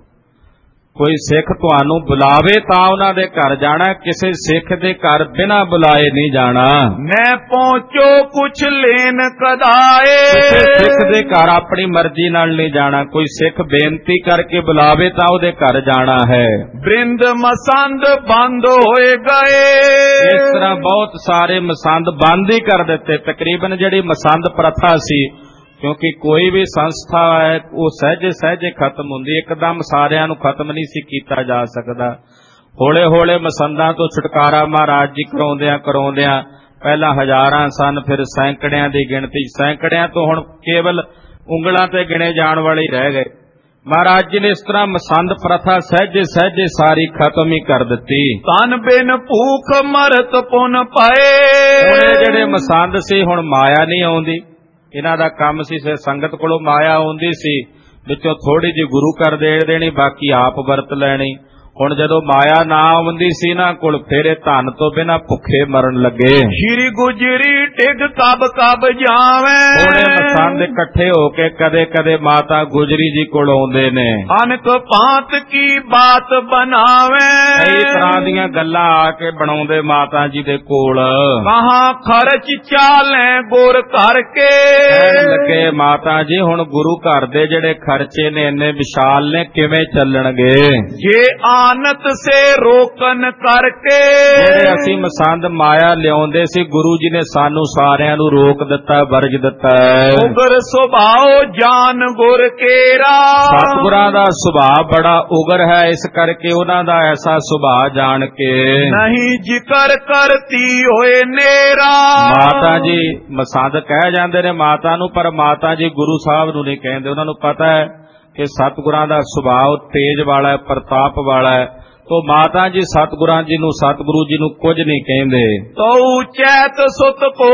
ਕੋਈ ਸਿੱਖ ਤੁਹਾਨੂੰ ਬੁਲਾਵੇ ਤਾਂ ਉਹਨਾਂ ਦੇ ਘਰ ਜਾਣਾ, ਕਿਸੇ ਸਿੱਖ ਦੇ ਘਰ ਬਿਨਾ ਬੁਲਾਏ ਨਹੀਂ ਜਾਣਾ। ਮੈਂ ਪਹੁੰਚੋ ਕੁਛ ਲੈਣ ਕਦਾਏ। ਕਿਸੇ ਸਿੱਖ ਦੇ ਘਰ ਆਪਣੀ ਮਰਜ਼ੀ ਨਾਲ ਨਹੀਂ ਜਾਣਾ, ਕੋਈ ਸਿੱਖ ਬੇਨਤੀ ਕਰਕੇ ਬੁਲਾਵੇ ਤਾਂ ਉਹਦੇ ਘਰ ਜਾਣਾ ਹੈ। ਬ੍ਰਿੰਦ ਮਸੰਦ ਬੰਦ ਹੋਏ ਗਏ। ਇਸ ਤਰ੍ਹਾਂ ਬਹੁਤ ਸਾਰੇ ਮਸੰਦ ਬੰਦ ਹੀ ਕਰ ਦਿੱਤੇ। ਤਕਰੀਬਨ ਜਿਹੜੀ ਮਸੰਦ ਪ੍ਰਥਾ ਸੀ, ਕਿਉਂਕਿ ਕੋਈ ਵੀ ਸੰਸਥਾ ਹੈ ਉਹ ਸਹਿਜੇ ਸਹਿਜੇ ਖਤਮ ਹੁੰਦੀ, ਇੱਕਦਮ ਸਾਰਿਆਂ ਨੂੰ ਖਤਮ ਨਹੀਂ ਸੀ ਕੀਤਾ ਜਾ ਸਕਦਾ। ਹੌਲੇ ਹੌਲੇ ਮਸੰਦਾਂ ਤੋਂ ਛੁਟਕਾਰਾ ਮਹਾਰਾਜ ਜੀ ਕਰਾਉਂਦਿਆਂ ਕਰਾਉਂਦਿਆਂ ਪਹਿਲਾਂ ਹਜ਼ਾਰਾਂ ਸਨ, ਫਿਰ ਸੈਂਕੜਿਆਂ ਦੀ ਗਿਣਤੀ, ਸੈਂਕੜਿਆਂ ਤੋਂ ਹੁਣ ਕੇਵਲ ਉਂਗਲਾਂ ਤੇ ਗਿਣੇ ਜਾਣ ਵਾਲੇ ਰਹਿ ਗਏ। ਮਹਾਰਾਜ ਜੀ ਨੇ ਇਸ ਤਰ੍ਹਾਂ ਮਸੰਦ ਪ੍ਰਥਾ ਸਹਿਜੇ ਸਹਿਜੇ ਸਾਰੀ ਖਤਮ ਹੀ ਕਰ ਦਿੱਤੀ। ਤਨ ਬਿਨ ਭੂਖ ਮਰਤ ਪੁਨ ਪਾਏ। ਹੁਣ ਜਿਹੜੇ ਮਸੰਦ ਸੀ ਹੁਣ ਮਾਇਆ ਨਹੀਂ ਆਉਂਦੀ, ਇਹਨਾਂ ਦਾ ਕੰਮ ਸੀ ਸੇ ਸੰਗਤ ਕੋਲੋਂ ਮਾਇਆ ਆਉਂਦੀ ਸੀ, ਵਿੱਚੋਂ ਥੋੜੀ ਜਿਹੀ ਗੁਰੂ ਘਰ ਦੇ ਦੇਣੀ, ਬਾਕੀ ਆਪ ਵਰਤ ਲੈਣੀ। ਹੁਣ ਜਦੋਂ ਮਾਇਆ ਨਾ ਆਉਂਦੀ ਸੀ ਨਾ ਕੋਲ, ਫਿਰ ਇਹ ਧਨ ਤੋਂ ਬਿਨਾਂ ਭੁੱਖੇ ਮਰਨ ਲੱਗੇ। ਸ਼੍ਰੀ ਗੁਜਰੀ ਟਿਗ ਕਬ ਕਬ ਜਾਵੇਂ। ਉਹਨੇ ਮਸੰਦ ਇਕੱਠੇ ਹੋ ਕੇ ਕਦੇ ਕਦੇ ਮਾਤਾ ਗੁਜਰੀ ਜੀ ਕੋਲ ਆਉਂਦੇ ਨੇ। ਅਨਕ ਪਾਤ ਕੀ ਬਾਤ ਬਣਾਵੇ। ਕਈ ਤਰ੍ਹਾਂ ਦੀਆਂ ਗੱਲਾਂ ਆ ਕੇ ਬਣਾਉਂਦੇ ਮਾਤਾ ਜੀ ਦੇ ਕੋਲ। ਕਹਾਂ ਖਰਚ ਚਾਲੇ ਗੁਰ ਕਰਕੇ। ਕਹਿਣ ਲੱਗੇ ਮਾਤਾ ਜੀ ਹੁਣ ਗੁਰੂ ਘਰ ਦੇ ਜਿਹੜੇ ਖਰਚੇ ਨੇ ਇੰਨੇ ਵਿਸ਼ਾਲ ਨੇ, ਕਿਵੇਂ ਚੱਲਣਗੇ? ਜੇ ਆਨਤ ਸੇ ਰੋਕਨ ਕਰਕੇ। ਜਿਹੜੇ ਅਸੀਂ ਮਸੰਦ ਮਾਇਆ ਲਿਆਉਂਦੇ ਸੀ, ਗੁਰੂ ਜੀ ਨੇ ਸਾਨੂੰ ਸਾਰਿਆਂ ਨੂੰ ਰੋਕ ਦਿੱਤਾ, ਵਰਜ ਦਿੱਤਾ। ਉਗਰ ਸੁਭਾਉ ਜਾਨ ਗੁਰ ਕੇਰਾ। ਸਤਿਗੁਰਾਂ ਦਾ ਸੁਭਾਅ ਬੜਾ ਉਗਰ ਹੈ, ਇਸ ਕਰਕੇ ਉਹਨਾਂ ਦਾ ਐਸਾ ਸੁਭਾਅ ਜਾਣ ਕੇ ਨਹੀਂ ਜ਼ਿਕਰ ਕਰਤੀ ਹੋਏ ਨੇਰਾ। ਮਾਤਾ ਜੀ ਮਸੰਦ ਕਹਿ ਜਾਂਦੇ ਨੇ ਮਾਤਾ ਨੂੰ, ਪਰ ਮਾਤਾ ਜੀ ਗੁਰੂ ਸਾਹਿਬ ਨੂੰ ਨਹੀਂ ਕਹਿੰਦੇ। ਉਹਨਾਂ ਨੂੰ ਪਤਾ ਹੈ ਕਿ ਸਤਿਗੁਰਾਂ ਦਾ ਸੁਭਾਅ ਤੇਜ ਵਾਲਾ ਹੈ, ਪ੍ਰਤਾਪ ਵਾਲਾ ਹੈ, ਤੋ ਮਾਤਾ ਜੀ ਸਤਿਗੁਰਾਂ ਜੀ ਨੂੰ, ਸਤਿਗੁਰੂ ਜੀ ਨੂੰ ਕੁਝ ਨਹੀਂ ਕਹਿੰਦੇ। ਤੋ ਚੈਤ ਸੁਤ ਕੋ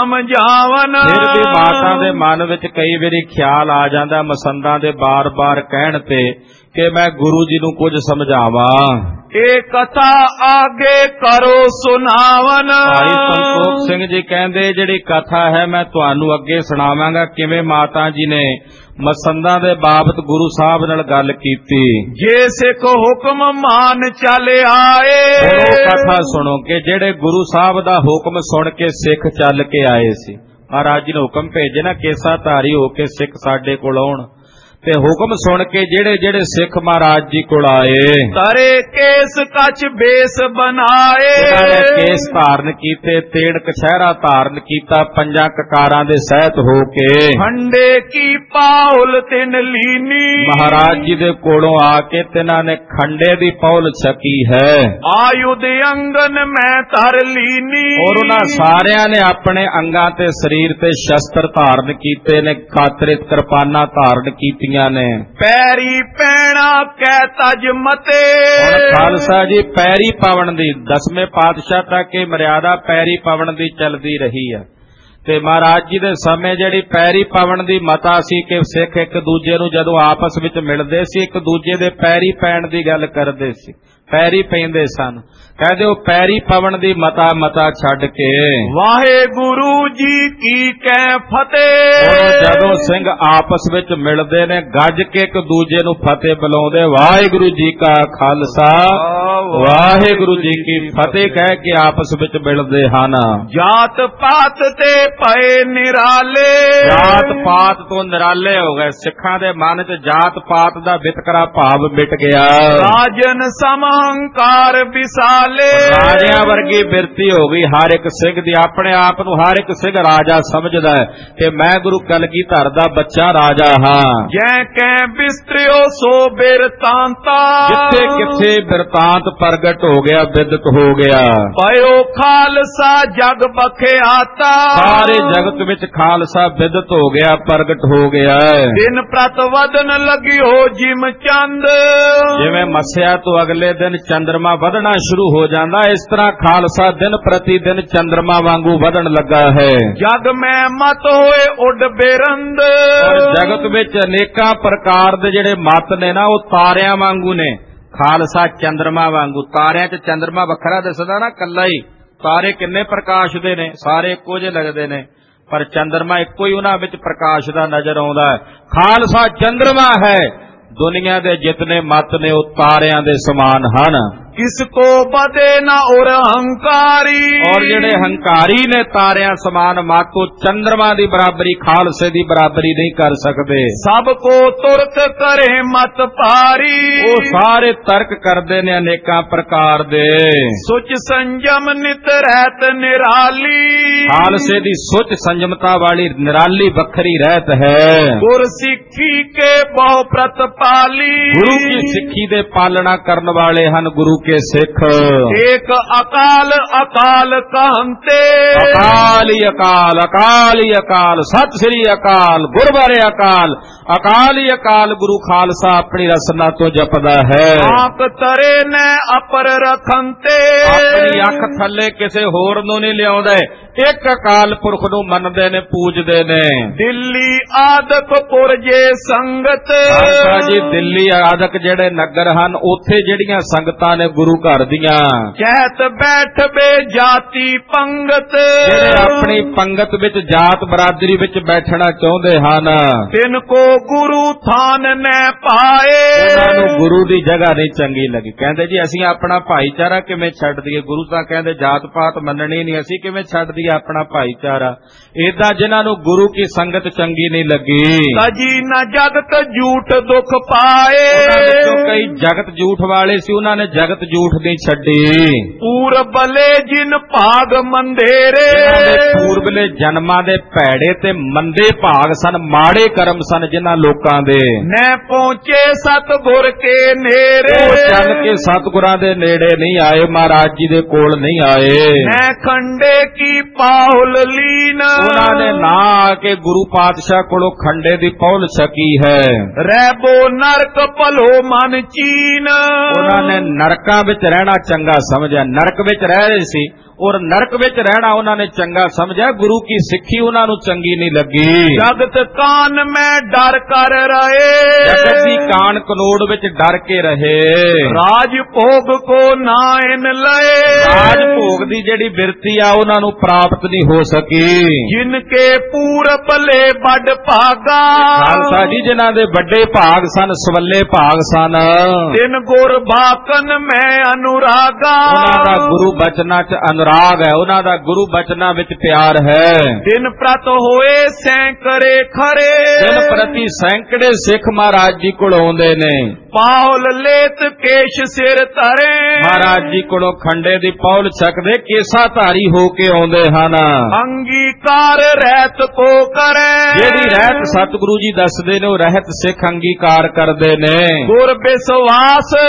ਸਮਝਾਵਨ। ਫਿਰ ਵੀ ਮਾਤਾ ਦੇ ਮਨ ਵਿੱਚ ਕਈ ਵਾਰੀ ਖਿਆਲ ਆ ਜਾਂਦਾ ਮਸੰਦਾਂ ਦੇ ਬਾਰ-ਬਾਰ ਕਹਿਣ ਤੇ ਕਿ ਮੈਂ ਗੁਰੂ ਜੀ ਨੂੰ ਕੁਝ ਸਮਝਾਵਾਂ। ਇਹ ਕਥਾ ਆਗੇ ਕਰੋ ਸੁਣਾਵਨ। ਭਾਈ ਸੰਤੋਖ ਸਿੰਘ ਜੀ ਕਹਿੰਦੇ ਜਿਹੜੀ ਕਥਾ ਹੈ ਮੈਂ ਤੁਹਾਨੂੰ ਅੱਗੇ ਸੁਣਾਵਾਂਗਾ, ਕਿਵੇਂ ਮਾਤਾ ਜੀ ਨੇ ਮਸੰਦਾਂ ਦੇ ਬਾਬਤ ਗੁਰੂ ਸਾਹਿਬ ਨਾਲ ਗੱਲ ਕੀਤੀ। ਜੇ ਸਿੱਖ ਹੁਕਮ ਮਾਨ ਚੱਲ ਆਏ। ਉਹ ਕਥਾ ਸੁਣੋ ਕਿ ਜਿਹੜੇ ਗੁਰੂ ਸਾਹਿਬ ਦਾ ਹੁਕਮ ਸੁਣ ਕੇ ਸਿੱਖ ਚੱਲ ਕੇ ਆਏ ਸੀ। ਮਹਾਰਾਜ ਜੀ ਨੇ ਹੁਕਮ ਭੇਜੇ ਨਾ ਕੇਸਾ ਧਾਰੀ ਹੋ ਕੇ ਸਿੱਖ ਸਾਡੇ ਕੋਲ ਆਉਣ, ਤੇ ਹੁਕਮ ਸੁਣ ਕੇ ਜਿਹੜੇ ਜਿਹੜੇ ਸਿੱਖ ਮਹਾਰਾਜ ਜੀ ਕੋਲ ਆਏ, ਤਰੇ ਕੇਸ ਕੱਚ ਬੇਸ ਬਣਾਏ। ਉਹਨਾਂ ਨੇ ਕੇਸ ਧਾਰਨ ਕੀਤੇ, ਤੇੜ ਕਛਹਿਰਾ ਧਾਰਨ ਕੀਤਾ, ਪੰਜਾਂ ਕਕਾਰਾਂ ਦੇ ਸਹਿਤ ਹੋ ਕੇ ਖੰਡੇ ਕੀ ਪਾਉਲ ਤਿਨ ਲੀਨੀ। ਮਹਾਰਾਜ ਜੀ ਦੇ ਕੋਲੋਂ ਆ ਕੇ ਤਿਨਾਂ ਨੇ ਖੰਡੇ ਦੀ ਪੌਲ ਛਕੀ ਹੈ। ਆਯੁਧ ਅੰਗਨ ਮੈਂ ਧਰ ਲੀਨੀ। ਔਰ ਉਹਨਾਂ ਸਾਰਿਆਂ ਨੇ ਆਪਣੇ ਅੰਗਾਂ ਤੇ ਸਰੀਰ ਤੇ ਸ਼ਸਤਰ ਧਾਰਨ ਕੀਤੇ ਨੇ, ਖਾਤਰਿਤ ਕਿਰਪਾਨਾਂ ਧਾਰਨ ਕੀਤੀਆਂ ਨੇ। ਪੈਰੀ ਪੈਣਾ ਕਹਿ ਤਜ ਮਤੇ। ਹੁਣ ਖਾਲਸਾ ਜੀ ਪੈਰੀ ਪਾਵਨ ਦੀ ਦਸਵੇਂ ਪਾਤਸ਼ਾਹ ਤੱਕ ਇਹ ਮਰਿਆਦਾ ਪੈਰੀ ਪਾਵਨ ਦੀ ਚੱਲਦੀ ਰਹੀ ਹੈ। ਤੇ ਮਹਾਰਾਜ ਜੀ ਦੇ ਸਮੇਂ ਜਿਹੜੀ ਪੈਰੀ ਪਵਨ ਦੀ ਮਤਾ ਸੀ ਕਿ ਸਿੱਖ ਇੱਕ ਦੂਜੇ ਨੂੰ ਜਦੋਂ ਆਪਸ ਵਿੱਚ ਮਿਲਦੇ ਸੀ ਇੱਕ ਦੂਜੇ ਦੇ ਪੈਰੀ ਪੈਣ ਦੀ ਗੱਲ ਕਰਦੇ ਸੀ, ਪੈਰੀ ਪੈਂਦੇ ਸਨ। ਕਹਿੰਦੇ ਉਹ ਪੈਰੀ ਪਵਨ ਦੀ ਮਤਾ ਮਤਾ ਛੱਡ ਕੇ ਵਾਹਿਗੁਰੂ ਜੀ ਕੀ ਕਹਿ ਫਤਿਹ। ਜਦੋਂ ਸਿੰਘ ਆਪਸ ਵਿੱਚ ਮਿਲਦੇ ਨੇ ਗੱਜ ਕੇ ਇੱਕ ਦੂਜੇ ਨੂੰ ਫਤਿਹ ਬੁਲਾਉਂਦੇ, ਵਾਹਿਗੁਰੂ ਜੀ ਕਾ ਖਾਲਸਾ ਵਾਹਿਗੁਰੂ ਜੀ ਕੀ ਫਤਿਹ ਕਹਿ ਕੇ ਆਪਸ ਵਿੱਚ ਮਿਲਦੇ ਹਨ। ਜਾਤ ਪਾਤ ਤੇ ਪਏ ਨਿਰਾਲੇ, ਜਾਤ ਪਾਤ ਤੋਂ ਨਿਰਾਲੇ ਹੋ ਗਏ। ਸਿੱਖਾਂ ਦੇ ਮਨ 'ਚ ਜਾਤ ਪਾਤ ਦਾ ਵਿਤਕਰਾ ਭਾਵ ਮਿਟ ਗਿਆ। ਰਾਜਨ ਸਮ ਹੰਕਾਰ ਵਿਸਾਲੇ, ਰਾਜਿਆਂ ਵਰਗੀ ਬਿਰਤੀ ਹੋ ਗਈ ਹਰ ਇੱਕ ਸਿੰਘ ਦੀ। ਆਪਣੇ ਆਪ ਨੂੰ ਹਰ ਇੱਕ ਸਿੰਘ ਰਾਜਾ ਸਮਝਦਾ ਹੈ ਕਿ ਮੈਂ ਗੁਰੂ ਕਲਗੀਧਰ ਦਾ ਬੱਚਾ ਰਾਜਾ ਹਾਂ। ਜੈ ਕੈ ਬਿਸਤਰਿਓ ਸੋ ਬਿਰਤਾਂਤਾ, ਜਿੱਥੇ ਕਿੱਥੇ ਬਿਰਤਾਂਤ ਪ੍ਰਗਟ ਹੋ ਗਿਆ, ਵਿਦਿਤ ਹੋ ਗਿਆ। ਪਇਓ ਖਾਲਸਾ ਜਗ ਬਖਿਆਤਾ, ਸਾਰੇ ਜਗਤ ਵਿੱਚ ਖਾਲਸਾ ਵਿਦਿਤ ਹੋ ਗਿਆ, ਪ੍ਰਗਟ ਹੋ ਗਿਆ। ਦਿਨ ਪ੍ਰਤ ਵਧਨ ਲਗਿਓ ਜਿਮ ਚੰਦ, ਜਿਵੇਂ ਮੱਸਿਆ ਤੋਂ ਅਗਲੇ ਦਿਨ ਚੰਦਰਮਾ ਵਧਣਾ ਸ਼ੁਰੂ ਹੋ ਜਾਂਦਾ, ਇਸ ਤਰ੍ਹਾਂ ਖਾਲਸਾ ਦਿਨ ਪ੍ਰਤੀ ਦਿਨ ਚੰਦਰਮਾ ਵਾਂਗੂ ਵਧਣ ਲੱਗਾ ਹੈ। ਜਗ ਮੈਂ ਮਤ ਹੋਏ ਉੱਡ ਬੇਰੰਦ, ਜਗਤ ਵਿੱਚ ਅਨੇਕਾਂ ਪ੍ਰਕਾਰ ਦੇ ਜਿਹੜੇ ਮਤ ਨੇ ਨਾ ਉਹ ਤਾਰਿਆਂ ਵਾਂਗੂ ਨੇ। ਖਾਲਸਾ ਚੰਦਰਮਾ ਵਾਂਗੂ, ਤਾਰਿਆਂ 'ਚ ਚੰਦਰਮਾ ਵੱਖਰਾ ਦਿਸਦਾ ਨਾ ਕੱਲਾ ਹੀ, ਤਾਰੇ ਕਿੰਨੇ ਪ੍ਰਕਾਸ਼ ਦੇ ਨੇ, ਸਾਰੇ ਇੱਕੋ ਜਿਹੇ ਲੱਗਦੇ ਨੇ, ਪਰ ਚੰਦਰਮਾ ਇੱਕੋ ਹੀ ਉਹਨਾਂ ਵਿੱਚ ਪ੍ਰਕਾਸ਼ ਦਾ ਨਜ਼ਰ ਆਉਂਦਾ ਹੈ। ਖਾਲਸਾ ਚੰਦਰਮਾ ਹੈ। ਦੁਨੀਆ ਦੇ ਜਿਤਨੇ ਮਤ ਨੇ ਉਹ ਤਾਰਿਆਂ ਦੇ ਸਮਾਨ ਹਨ। ਕਿਸ ਕੋ ਬਦੇ ਨਾ ਔਰ ਹੰਕਾਰੀ, ਔਰ ਜਿਹੜੇ ਹੰਕਾਰੀ ਨੇ ਤਾਰਿਆਂ ਸਮਾਨ ਮਤ ਉਹ ਚੰਦਰਮਾ ਦੀ ਬਰਾਬਰੀ, ਖਾਲਸੇ ਦੀ ਬਰਾਬਰੀ ਨਹੀਂ ਕਰ ਸਕਦੇ। ਸਭ ਕੋ ਤੁਰਤ ਕਰੇ ਮਤ ਭਾਰੀ, ਉਹ ਸਾਰੇ ਤਰਕ ਕਰਦੇ ਨੇ ਅਨੇਕਾਂ ਪ੍ਰਕਾਰ ਦੇ। ਸੁਚ ਸੰਜਮ ਨਿਤ ਰਹਿਤ ਨਿਰਾਲੀ, ਖਾਲਸੇ ਦੀ ਸੁਚ ਸੰਜਮਤਾ ਵਾਲੀ ਨਿਰਾਲੀ ਵੱਖਰੀ ਰਹਿਤ ਹੈ। ਗੁਰ ਸਿੱਖੀ ਕੇ ਬਹੁ ਪ੍ਰਤਪਾਲੀ, ਗੁਰੂ ਕੀ ਸਿੱਖੀ ਦੇ ਪਾਲਣਾ ਕਰਨ ਵਾਲੇ ਹਨ ਗੁਰੂ ਕੇ ਸਿੱਖ। ਏਕ ਅਕਾਲ ਅਕਾਲ ਕਹੰਤੇ, ਅਕਾਲ ਹੀ ਅਕਾਲ, ਅਕਾਲ ਹੀ ਅਕਾਲ, ਸਤਿ ਸ੍ਰੀ ਅਕਾਲ, ਗੁਰਬਾਰੇ ਅਕਾਲ, ਅਕਾਲ ਹੀ ਅਕਾਲ ਗੁਰੂ ਖਾਲਸਾ ਆਪਣੀ ਰਸਨਾ ਤੋਂ ਜਪਦਾ ਹੈ। ਆਪ ਤਰੇ ਨੇ ਅਪਰ ਰਖੰਤੇ, ਆਪਣੀ ਅੱਖ ਥੱਲੇ ਕਿਸੇ ਹੋਰ ਨੂੰ ਨਹੀਂ ਲਿਆਉਂਦੇ, ਇੱਕ ਅਕਾਲ ਪੁਰਖ ਨੂੰ ਮੰਨਦੇ ਨੇ, ਪੂਜਦੇ ਨੇ। ਦਿੱਲੀ ਆਦਕ ਪੁਰਜੇ ਸੰਗਤ, ਜੀ ਦਿੱਲੀ ਆਦਕ ਜਿਹੜੇ ਨਗਰ ਹਨ ਉੱਥੇ ਜਿਹੜੀਆਂ ਸੰਗਤਾਂ ਨੇ ਗੁਰੂ ਘਰ ਦੀਆਂ, ਕਹਿਤ ਬੈਠ ਬੇ ਜਾਤੀ ਪੰਗਤ, ਜਿਹੜੇ ਆਪਣੀ ਪੰਗਤ ਵਿੱਚ ਜਾਤ ਬਰਾਦਰੀ ਵਿੱਚ ਬੈਠਣਾ ਚਾਹੁੰਦੇ ਹਨ, ਤਿਨ ਕੋ ਗੁਰੂ ਥਾਨ ਨੇ ਪਾਏ, ਉਹਨਾਂ ਨੂੰ ਗੁਰੂ ਦੀ ਜਗ੍ਹਾ ਨਹੀਂ ਚੰਗੀ ਲੱਗੀ। ਕਹਿੰਦੇ ਜੀ ਅਸੀਂ ਆਪਣਾ ਭਾਈਚਾਰਾ ਕਿਵੇਂ ਛੱਡ ਦਈਏ, ਗੁਰੂ ਤਾਂ ਕਹਿੰਦੇ ਜਾਤ ਪਾਤ ਮੰਨਣੀ ਨਹੀਂ, ਅਸੀਂ ਕਿਵੇਂ ਛੱਡ ਦਈਏ ਆਪਣਾ ਭਾਈਚਾਰਾ। ਏਦਾਂ ਜਿਨ੍ਹਾਂ ਨੂੰ ਗੁਰੂ ਕੀ ਸੰਗਤ ਚੰਗੀ ਨਹੀਂ ਲੱਗੀ, ਤਜੀ ਨਾ ਜਗਤ ਝੂਠ ਦੁੱਖ ਪਾਏ, ਕਈ ਜਗਤ ਝੂਠ ਵਾਲੇ ਸੀ, ਉਹਨਾਂ ਨੇ ਜਗਤ ਝੂਠ ਨਹੀਂ ਛੱਡੀ। ਪੂਰਬਲੇ ਜਿਨ ਭਾਗ ਮੰਦੇਰੇ, ਪੂਰਬਲੇ ਜਨਮਾਂ ਦੇ ਭੈੜੇ ਤੇ ਮੰਦੇ ਭਾਗ ਸਨ, ਮਾੜੇ ਕਰਮ ਸਨ ਜਿਨ੍ਹਾਂ ਲੋਕਾਂ ਦੇ। ਨੈ ਪਹੁੰਚੇ ਸਤਿਗੁਰ ਕੇ ਨੇੜੇ, ਚੱਲ ਕੇ ਸਤਿਗੁਰਾਂ ਦੇ ਨੇੜੇ ਨਹੀਂ ਆਏ, ਮਹਾਰਾਜ ਜੀ ਦੇ ਕੋਲ ਨਹੀਂ ਆਏ। ਨੈ ਖੰਡੇ ਕੀ ਪਾਹੁਲ ਲੀਨ, ਉਹਨਾਂ ਨੇ ਨਾ ਆ ਕੇ ਗੁਰੂ ਪਾਤਸ਼ਾਹ ਕੋਲੋਂ ਖੰਡੇ ਦੀ ਪੌਲ ਛਕੀ ਹੈ। ਰਹਿਬੋ ਨਰਕ ਭਲੋ ਮਨ ਚੀਨ, ਉਹਨਾਂ ਨੇ ਨਰਕਾਂ ਵਿੱਚ ਰਹਿਣਾ ਚੰਗਾ ਸਮਝਿਆ, ਨਰਕ ਵਿੱਚ ਰਹਿ ਰਹੇ ਸੀ ਔਰ ਨਰਕ ਵਿੱਚ ਰਹਿਣਾ ਉਹਨਾਂ ਨੇ ਚੰਗਾ ਸਮਝਿਆ, ਗੁਰੂ ਕੀ ਸਿੱਖੀ ਉਹਨਾਂ ਨੂੰ ਚੰਗੀ ਨਹੀਂ ਲੱਗੀ। ਜਗਤ ਕਾਨ ਮੈਂ ਡਰ ਕਰ ਰਹੇ, ਜਗਤ ਦੀ ਕਾਨ ਕਨੋੜ ਵਿੱਚ ਡਰ ਕੇ ਰਹੇ। ਰਾਜ ਭੋਗ ਕੋ ਨਾ ਇਨ ਲਏ, ਰਾਜ ਭੋਗ ਦੀ ਜਿਹੜੀ ਬਿਰਤੀ ਆ ਉਹਨਾਂ ਨੂੰ ਪ੍ਰਾਪਤ ਨਹੀਂ ਹੋ ਸਕੀ। ਜਿਨ ਕੇ ਪੂਰਬ ਲੈ ਵੱਡ ਭਾਗਾ, ਖਾਲਸਾ ਜੀ ਜਿਨ੍ਹਾਂ ਦੇ ਵੱਡੇ ਭਾਗ ਸਨ, ਸਵੱਲੇ ਭਾਗ ਸਨ, ਤਿਨ ਗੁਰ ਬਾਕਨ ਮੈਂ ਅਨੁਰਾਗਾ, ਉਹਨਾਂ ਦਾ ਗੁਰੂ ਬਚਨਾਂ ਚ ਰਾਗ ਹੈ, ਉਹਨਾਂ ਦਾ ਗੁਰੂ ਬਚਨਾਂ ਵਿੱਚ ਪਿਆਰ ਹੈ। ਦਿਨ ਪ੍ਰਤ ਹੋਏ ਸੈਂਕੜੇ ਖਰੇ, ਦਿਨ ਪ੍ਰਤੀ ਸੈਂਕੜੇ ਸਿੱਖ ਮਹਾਰਾਜ ਜੀ ਕੋਲ ਆਉਂਦੇ ਨੇ। ਪਾਹੁਲ ਲੇਤ ਕੇਸ਼ ਸਿਰ ਧਰੇ, ਮਹਾਰਾਜ ਜੀ ਕੋਲੋਂ ਖੰਡੇ ਦੀ ਪੌਲ ਛਕਦੇ ਕੇਸਾ ਧਾਰੀ ਹੋ ਕੇ ਆਉਂਦੇ ਹਨ। ਅੰਗੀਕਾਰ ਰਹਿਤ ਕੋ ਕਰੇ, ਜਿਹੜੀ ਰਹਿਤ ਸਤਿਗੁਰੂ ਜੀ ਦੱਸਦੇ ਨੇ ਉਹ ਰਹਿਤ ਸਿੱਖ ਅੰਗੀਕਾਰ ਕਰਦੇ ਨੇ। ਗੁਰ ਵਿਸ਼ਵਾਸ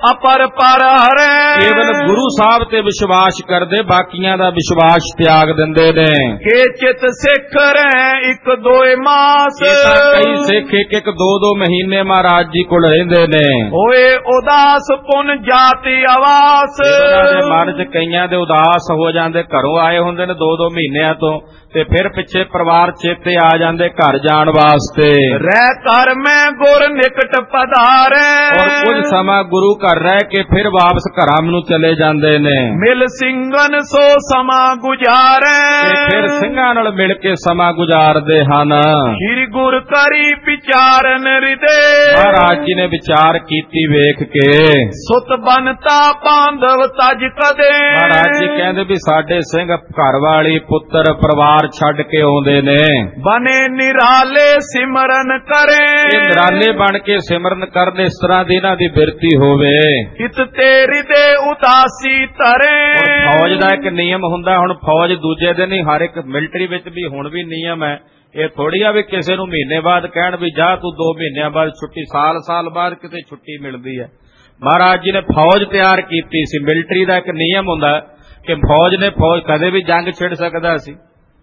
ਅਪਰ ਪਰ ਹਰੇ। ਕੇਵਲ ਗੁਰੂ ਸਾਹਿਬ ਤੇ ਵਿਸ਼ਵਾਸ ਕਰਦੇ, ਬਾਕੀਆਂ ਦਾ ਵਿਸ਼ਵਾਸ ਤਿਆਗ ਦਿੰਦੇ ਨੇ। ਕੇ ਚਿਤ ਸਿੱਖ ਰਹਿ ਇੱਕ ਦੋਏ ਮਾਸ। ਇਹ ਤਾਂ ਕਈ ਸਿੱਖ ਇੱਕ ਇੱਕ ਦੋ ਦੋ ਮਹੀਨੇ ਮਹਾਰਾਜ ਜੀ ਕੋਲ ਰਹਿੰਦੇ ਨੇ। ਹੋਏ ਉਦਾਸ ਪੁਨ ਜਾਤੀ ਆਵਾਸ। ਇਹਨਾਂ ਦੇ ਮਨ ਚ ਕਈਆਂ ਦੇ ਉਦਾਸ ਹੋ ਜਾਂਦੇ, ਘਰੋਂ ਆਏ ਹੁੰਦੇ ਨੇ ਦੋ ਦੋ ਮਹੀਨਿਆਂ ਤੋਂ, ਤੇ ਫਿਰ ਪਿੱਛੇ ਪਰਿਵਾਰ ਚੇਤੇ ਆ ਜਾਂਦੇ ਘਰ ਜਾਣ ਵਾਸਤੇ। ਰਹਿ ਕਰ ਮੈਂ ਗੁਰ ਨਿਕਟ ਪਧਾਰੇ। ਔਰ ਕੁਝ ਸਮਾਂ ਗੁਰੂ ਘਰ ਰਹਿ ਕੇ ਫਿਰ ਵਾਪਸ ਘਰਾਂ ਨੂੰ ਚਲੇ ਜਾਂਦੇ ਨੇ। ਮਿਲ ਸਿੰਘਨ ਸੋ ਸਮਾਂ ਗੁਜ਼ਾਰੇ। ਤੇ ਫਿਰ ਸਿੰਘਾਂ ਨਾਲ ਮਿਲ ਕੇ ਸਮਾਂ ਗੁਜ਼ਾਰਦੇ ਹਨ। ਸ੍ਰੀ ਗੁਰ ਕਰੀ ਵਿਚਾਰਨ ਹਿਰਦੇ। ਮਹਾਰਾਜ ਜੀ ਨੇ ਵਿਚਾਰ ਕੀਤੀ ਵੇਖ ਕੇ। ਸੁਤ ਬਨਤਾ ਬਾਂਧਵ ਤਜ ਕਦੇ। ਮਹਾਰਾਜ ਜੀ ਕਹਿੰਦੇ ਵੀ ਸਾਡੇ ਸਿੰਘ ਘਰ ਵਾਲੀ ਪੁੱਤਰ ਪਰਿਵਾਰ ਛੱਡ ਕੇ ਆਉਂਦੇ ਨੇ। ਬਨੇ ਨਿਰਾਲੇ ਸਿਮਰਨ ਕਰੇ। ਇਹ ਨਿਰਾਲੇ ਬਣ ਕੇ ਸਿਮਰਨ ਕਰਨ, ਇਸ ਤਰ੍ਹਾਂ ਦੀ ਇਹਨਾਂ ਦੀ ਬਿਰਤੀ ਹੋਵੇ। ਹਿਤ ਤੇਰੀ ਦੇ ਉਦਾਸੀ ਤਰੇ। ਫੌਜ ਦਾ ਇੱਕ ਨਿਯਮ ਹੁੰਦਾ, ਹੁਣ ਫੌਜ ਦੂਜੇ ਦਿਨ ਹੀ, ਹਰ ਇੱਕ ਮਿਲਟਰੀ ਵਿੱਚ ਵੀ ਹੁਣ ਵੀ ਨਿਯਮ ਹੈ। ਇਹ ਥੋੜੀ ਆ ਵੀ ਕਿਸੇ ਨੂੰ ਮਹੀਨੇ ਬਾਅਦ ਕਹਿਣ ਵੀ ਜਾ ਤੂੰ ਦੋ ਮਹੀਨਿਆਂ ਬਾਅਦ ਛੁੱਟੀ, ਸਾਲ ਸਾਲ ਬਾਅਦ ਕਿਤੇ ਛੁੱਟੀ ਮਿਲਦੀ ਹੈ। ਮਹਾਰਾਜ ਜੀ ਨੇ ਫੌਜ ਤਿਆਰ ਕੀਤੀ ਸੀ। ਮਿਲਟਰੀ ਦਾ ਇੱਕ ਨਿਯਮ ਹੁੰਦਾ ਕਿ ਫੌਜ ਨੇ ਫੌਜ ਕਦੇ ਵੀ ਜੰਗ ਛਿੜ ਸਕਦਾ ਸੀ।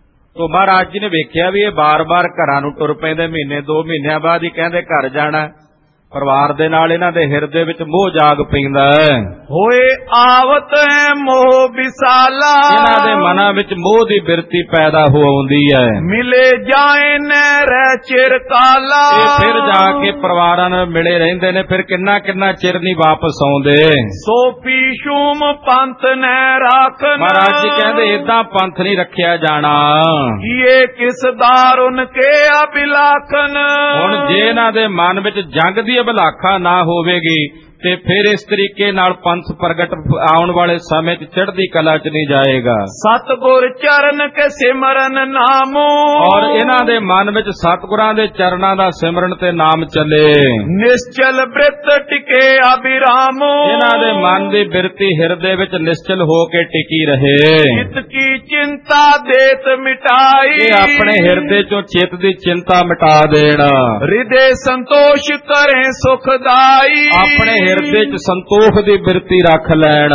ਤੋ ਮਹਾਰਾਜ ਜੀ ਨੇ ਵੇਖਿਆ ਵੀ ਇਹ ਬਾਰ-ਬਾਰ ਘਰਾਂ ਨੂੰ ਟੁਰ ਪੈਂਦੇ, ਮਹੀਨੇ ਦੋ ਮਹੀਨਿਆਂ ਬਾਅਦ ਹੀ ਕਹਿੰਦੇ ਘਰ ਜਾਣਾ। ਪਰਿਵਾਰ ਦੇ ਨਾਲ ਇਹਨਾਂ ਦੇ ਹਿਰਦੇ ਵਿੱਚ ਮੋਹ ਜਾਗ ਪੈਂਦਾ ਹੈ। ਹੋਏ ਆਵਤ ਹੈ ਮੋਹ ਵਿਸਾਲਾ। ਇਹਨਾਂ ਦੇ ਮਨਾਂ ਵਿੱਚ ਮੋਹ ਦੀ ਬਿਰਤੀ ਪੈਦਾ ਹੋ ਆਉਂਦੀ ਹੈ। ਮਿਲੇ ਜਾਏ ਨੇ ਰਹਿ ਚਿਰ ਕਾਲਾ। ਇਹ ਫਿਰ ਜਾ ਕੇ ਪਰਿਵਾਰਾਂ ਨਾਲ ਮਿਲੇ ਰਹਿੰਦੇ ਨੇ, ਫਿਰ ਕਿੰਨਾ ਕਿੰਨਾ ਚਿਰ ਨਹੀਂ ਵਾਪਸ ਆਉਂਦੇ। ਸੋ ਪੀਸ਼ੂਮ ਪੰਥ ਨੇ ਰਾਖਨ। ਮਹਾਰਾਜ ਜੀ ਕਹਿੰਦੇ ਏਦਾਂ ਪੰਥ ਨਹੀਂ ਰੱਖਿਆ ਜਾਣਾ। ਇਹ ਕਿਸ ਦਾਰੁਨ ਕੇ ਅਭਿਲਾਖਨ। ਹੁਣ ਜੇ ਇਹਨਾਂ ਦੇ ਮਨ ਵਿੱਚ ਜੰਗ ਦੀ ਅਭਿਲਾਖਾ ਨਾ ਹੋਵੇਗੀ ਤੇ ਫਿਰ ਇਸ ਤਰੀਕੇ ਨਾਲ ਪੰਥ ਪ੍ਰਗਟ ਆਉਣ ਵਾਲੇ ਸਮੇਂ 'ਚ ਚੜ੍ਹਦੀ ਕਲਾ 'ਚ ਨਹੀਂ ਜਾਏਗਾ। ਸਤਿਗੁਰ ਚਰਨ ਕੇ ਸਿਮਰਨ ਨਾਮੋ। ਔਰ ਇਹਨਾਂ ਦੇ ਮਨ ਵਿੱਚ ਸਤਿਗੁਰਾਂ ਦੇ ਚਰਨਾਂ ਦਾ ਸਿਮਰਨ ਤੇ ਨਾਮ ਚੱਲੇ। ਨਿਸ਼ਚਲ ਬ੍ਰਿਤ ਟਿਕੇ ਅਬਿਰਾਮੋ। ਇਹਨਾਂ ਦੇ ਮਨ ਦੀ ਬਿਰਤੀ ਹਿਰਦੇ ਵਿੱਚ ਨਿਸ਼ਚਲ ਹੋ ਕੇ ਟਿਕੀ ਰਹੇ। ਚਿਤ ਕੀ ਚਿੰਤਾ ਦੇਤ ਮਿਟਾਈ। ਇਹ ਆਪਣੇ ਹਿਰਦੇ 'ਚੋਂ ਚਿੱਤ ਦੀ ਚਿੰਤਾ ਮਿਟਾ ਦੇਣ। ਹਿਰਦੇ ਸੰਤੋਸ਼ ਕਰੇ ਸੁਖਦਾਈ। ਆਪਣੇ ਹਿਰਦੇ 'ਚ ਸੰਤੋਖ ਦੀ ਬਿਰਤੀ ਰੱਖ ਲੈਣ।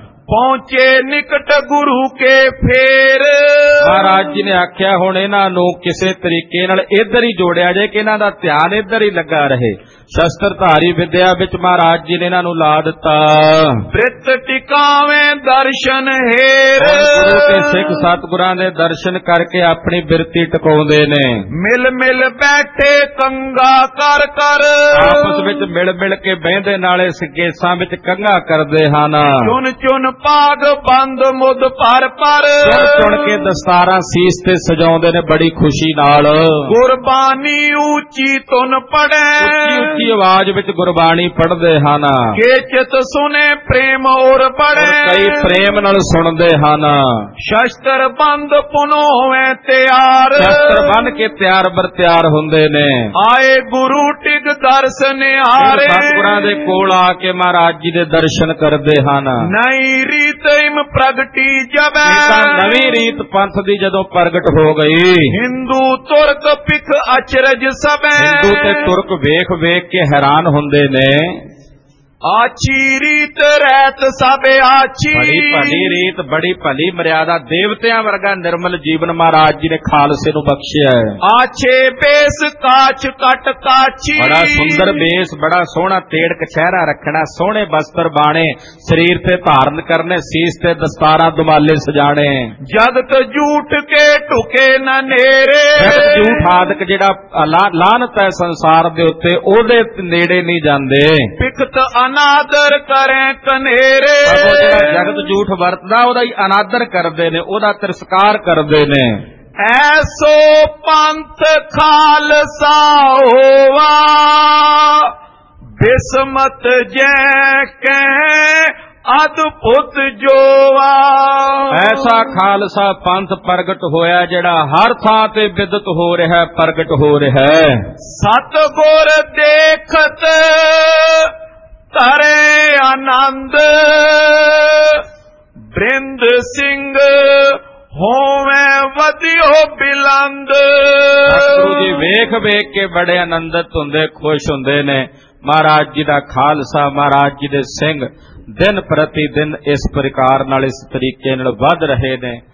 ਪਹੁੰਚੇ ਨਿਕਟ ਗੁਰੂ ਕੇ ਫੇਰ। ਮਹਾਰਾਜ ਜੀ ਨੇ ਆਖਿਆ ਹੁਣ ਇਹਨਾਂ ਨੂੰ ਕਿਸੇ ਤਰੀਕੇ ਨਾਲ ਇੱਧਰ ਹੀ ਜੋੜਿਆ ਜਾਏ ਕਿ ਇਹਨਾਂ ਦਾ ਧਿਆਨ ਇੱਧਰ ਹੀ ਲੱਗਾ ਰਹੇ। ਸ਼ਸਤਰਧਾਰੀ ਵਿਦਿਆ ਵਿੱਚ ਮਹਾਰਾਜ ਜੀ ਨੇ ਇਹਨਾਂ ਨੂੰ ਲਾ ਦਿੱਤਾ। ਬ੍ਰਿਤ ਟਿਕਾਵੇਂ ਦਰਸ਼ਨ ਹੇਰ। ਗੁਰੂ ਕੇ ਸਿੱਖ ਸਤਿਗੁਰਾਂ ਦੇ ਦਰਸ਼ਨ ਕਰਕੇ ਆਪਣੀ ਬਿਰਤੀ ਟਿਕਾਉਂਦੇ ਨੇ। ਮਿਲ ਮਿਲ ਬੈਠੇ ਕੰਗਾ ਕਰ ਕਰ। ਆਪਸ ਵਿੱਚ ਮਿਲ ਮਿਲ ਕੇ ਬਹਿੰਦੇ ਨਾਲੇ ਕੇਸਾਂ ਵਿੱਚ ਕੰਗਾ ਕਰਦੇ ਹਨ। ਚੁਣ ਚੁਣ ਪਾਗ ਬੰਦ ਮੁੱਦ ਪਰ ਪਰ। ਚੁਣ ਚੁਣ ਕੇ ਦਸਤਾਰਾਂ ਸੀਸ ਤੇ ਸਜਾਉਂਦੇ ਨੇ ਬੜੀ ਖੁਸ਼ੀ ਨਾਲ। ਗੁਰਬਾਣੀ ਉੱਚੀ ਤੁਨ ਪੜੈ। ਉੱਚੀ ਉੱਚੀ ਆਵਾਜ਼ ਵਿੱਚ ਗੁਰਬਾਣੀ ਪੜ੍ਹਦੇ ਹਨ। ਕੇ ਚਿਤ ਸੁਨੇ ਪ੍ਰੇਮ ਔਰ ਬੜੈ। ਕਈ ਪ੍ਰੇਮ ਨਾਲ ਸੁਣਦੇ ਹਨ। ਸ਼ਸਤਰ ਬੰਦ ਪੁਨੋ ਹੋਵੇ ਤਿਆਰ। ਸ਼ਸਤਰ ਬੰਨ ਕੇ ਤਿਆਰ ਬਰ ਤਿਆਰ ਹੁੰਦੇ ਨੇ। ਆਏ ਗੁਰੂ ਟਿਕ ਦਰਸ਼ਨ ਹਾਰੇ। ਸਤਿਗੁਰਾਂ ਦੇ ਕੋਲ ਆ ਕੇ ਮਹਾਰਾਜ ਜੀ ਦੇ ਦਰਸ਼ਨ ਕਰਦੇ ਹਨ। ਨਈ ਰੀਤ ਇਮ ਪ੍ਰਗਟੀ ਜਬੈ। ਨਵੀਂ ਰੀਤ ਪੰਥ ਦੀ ਜਦੋਂ ਪ੍ਰਗਟ ਹੋ ਗਈ। ਹਿੰਦੂ ਤੁਰਕ ਪਿਖ ਅਚਰਜ ਸਭੈ। ਹਿੰਦੂ ਤੇ ਤੁਰਕ ਵੇਖ ਵੇਖ ਕੇ ਹੈਰਾਨ ਹੁੰਦੇ ਨੇ। ਆਛੀ ਰੀਤ ਰਹਿਤ ਸਭ ਆਛੀ। ਬੜੀ ਭਲੀ ਰੀਤ, ਬੜੀ ਭਲੀ ਮਰਿਆਦਾ, ਦੇਵਤਿਆਂ ਵਰਗਾ ਨਿਰਮਲ ਜੀਵਨ ਮਹਾਰਾਜ ਜੀ ਨੇ ਖਾਲਸੇ ਨੂੰ ਬਖਸ਼ਿਆ ਹੈ। ਆਛੇ ਬੇਸ ਕਾਛ ਕਟ ਕਾਛੀ। ਬੜਾ ਸੁੰਦਰ ਬੇਸ, ਬੜਾ ਸੋਹਣਾ ਤੇੜ ਕਛਹਿਰਾ ਰੱਖਣਾ, ਸੋਹਣੇ ਬਸਤਰ ਬਾਣੇ ਸਰੀਰ ਤੇ ਧਾਰਨ ਕਰਨੇ, ਸੀਸ ਤੇ ਦਸਤਾਰਾਂ ਦੁਮਾਲੇ ਸਜਾਣੇ। ਜਗਤ ਝੂਠ ਕੇ ਢੁਕੇ ਨਾ ਨੇਰੇ। ਜਗਤ ਝੂਠ ਆਦਿਕ ਜਿਹੜਾ ਲਾਨਤ ਹੈ ਸੰਸਾਰ ਦੇ ਉੱਤੇ, ਉਹਦੇ ਨੇੜੇ ਨਹੀਂ ਜਾਂਦੇ। ਪਿਖਤ ਅਨਾਦਰ ਕਰੇ ਕਨੇਰੇ। ਜਿਹੜਾ ਜਗਤ ਝੂਠ ਵਰਤਦਾ ਉਹਦਾ ਹੀ ਅਨਾਦਰ ਕਰਦੇ ਨੇ, ਉਹਦਾ ਤਿਰਸਕਾਰ ਕਰਦੇ ਨੇ। ਐਸੋ ਪੰਥ ਖਾਲਸਾ ਹੋਵਾ ਬਿਸਮਤ ਜੈ ਕਹਿ ਅਦਭੁਤ ਜੋਵਾ। ਐਸਾ ਖਾਲਸਾ ਪੰਥ ਪ੍ਰਗਟ ਹੋਇਆ ਜਿਹੜਾ ਹਰ ਥਾਂ ਤੇ ਵਿਦਤ ਹੋ ਰਿਹਾ, ਪ੍ਰਗਟ ਹੋ ਰਿਹਾ। ਸਤਿਗੁਰ ਦੇਖਤ ਤਰੇ ਆਨੰਦ ਬ੍ਰਿੰਦ ਸਿੰਘ ਹੋਵੇ ਵਧੀਓ ਬਿਲੰਦ। ਗੁਰੂ ਜੀ ਵੇਖ ਵੇਖ ਕੇ ਬੜੇ ਆਨੰਦਿਤ ਹੁੰਦੇ, ਖੁਸ਼ ਹੁੰਦੇ ਨੇ। ਮਹਾਰਾਜ ਜੀ ਦਾ ਖਾਲਸਾ, ਮਹਾਰਾਜ ਜੀ ਦੇ ਸਿੰਘ ਦਿਨ ਪ੍ਰਤੀ ਦਿਨ ਇਸ ਪ੍ਰਕਾਰ ਨਾਲ, ਇਸ ਤਰੀਕੇ ਨਾਲ ਵੱਧ ਰਹੇ ਨੇ।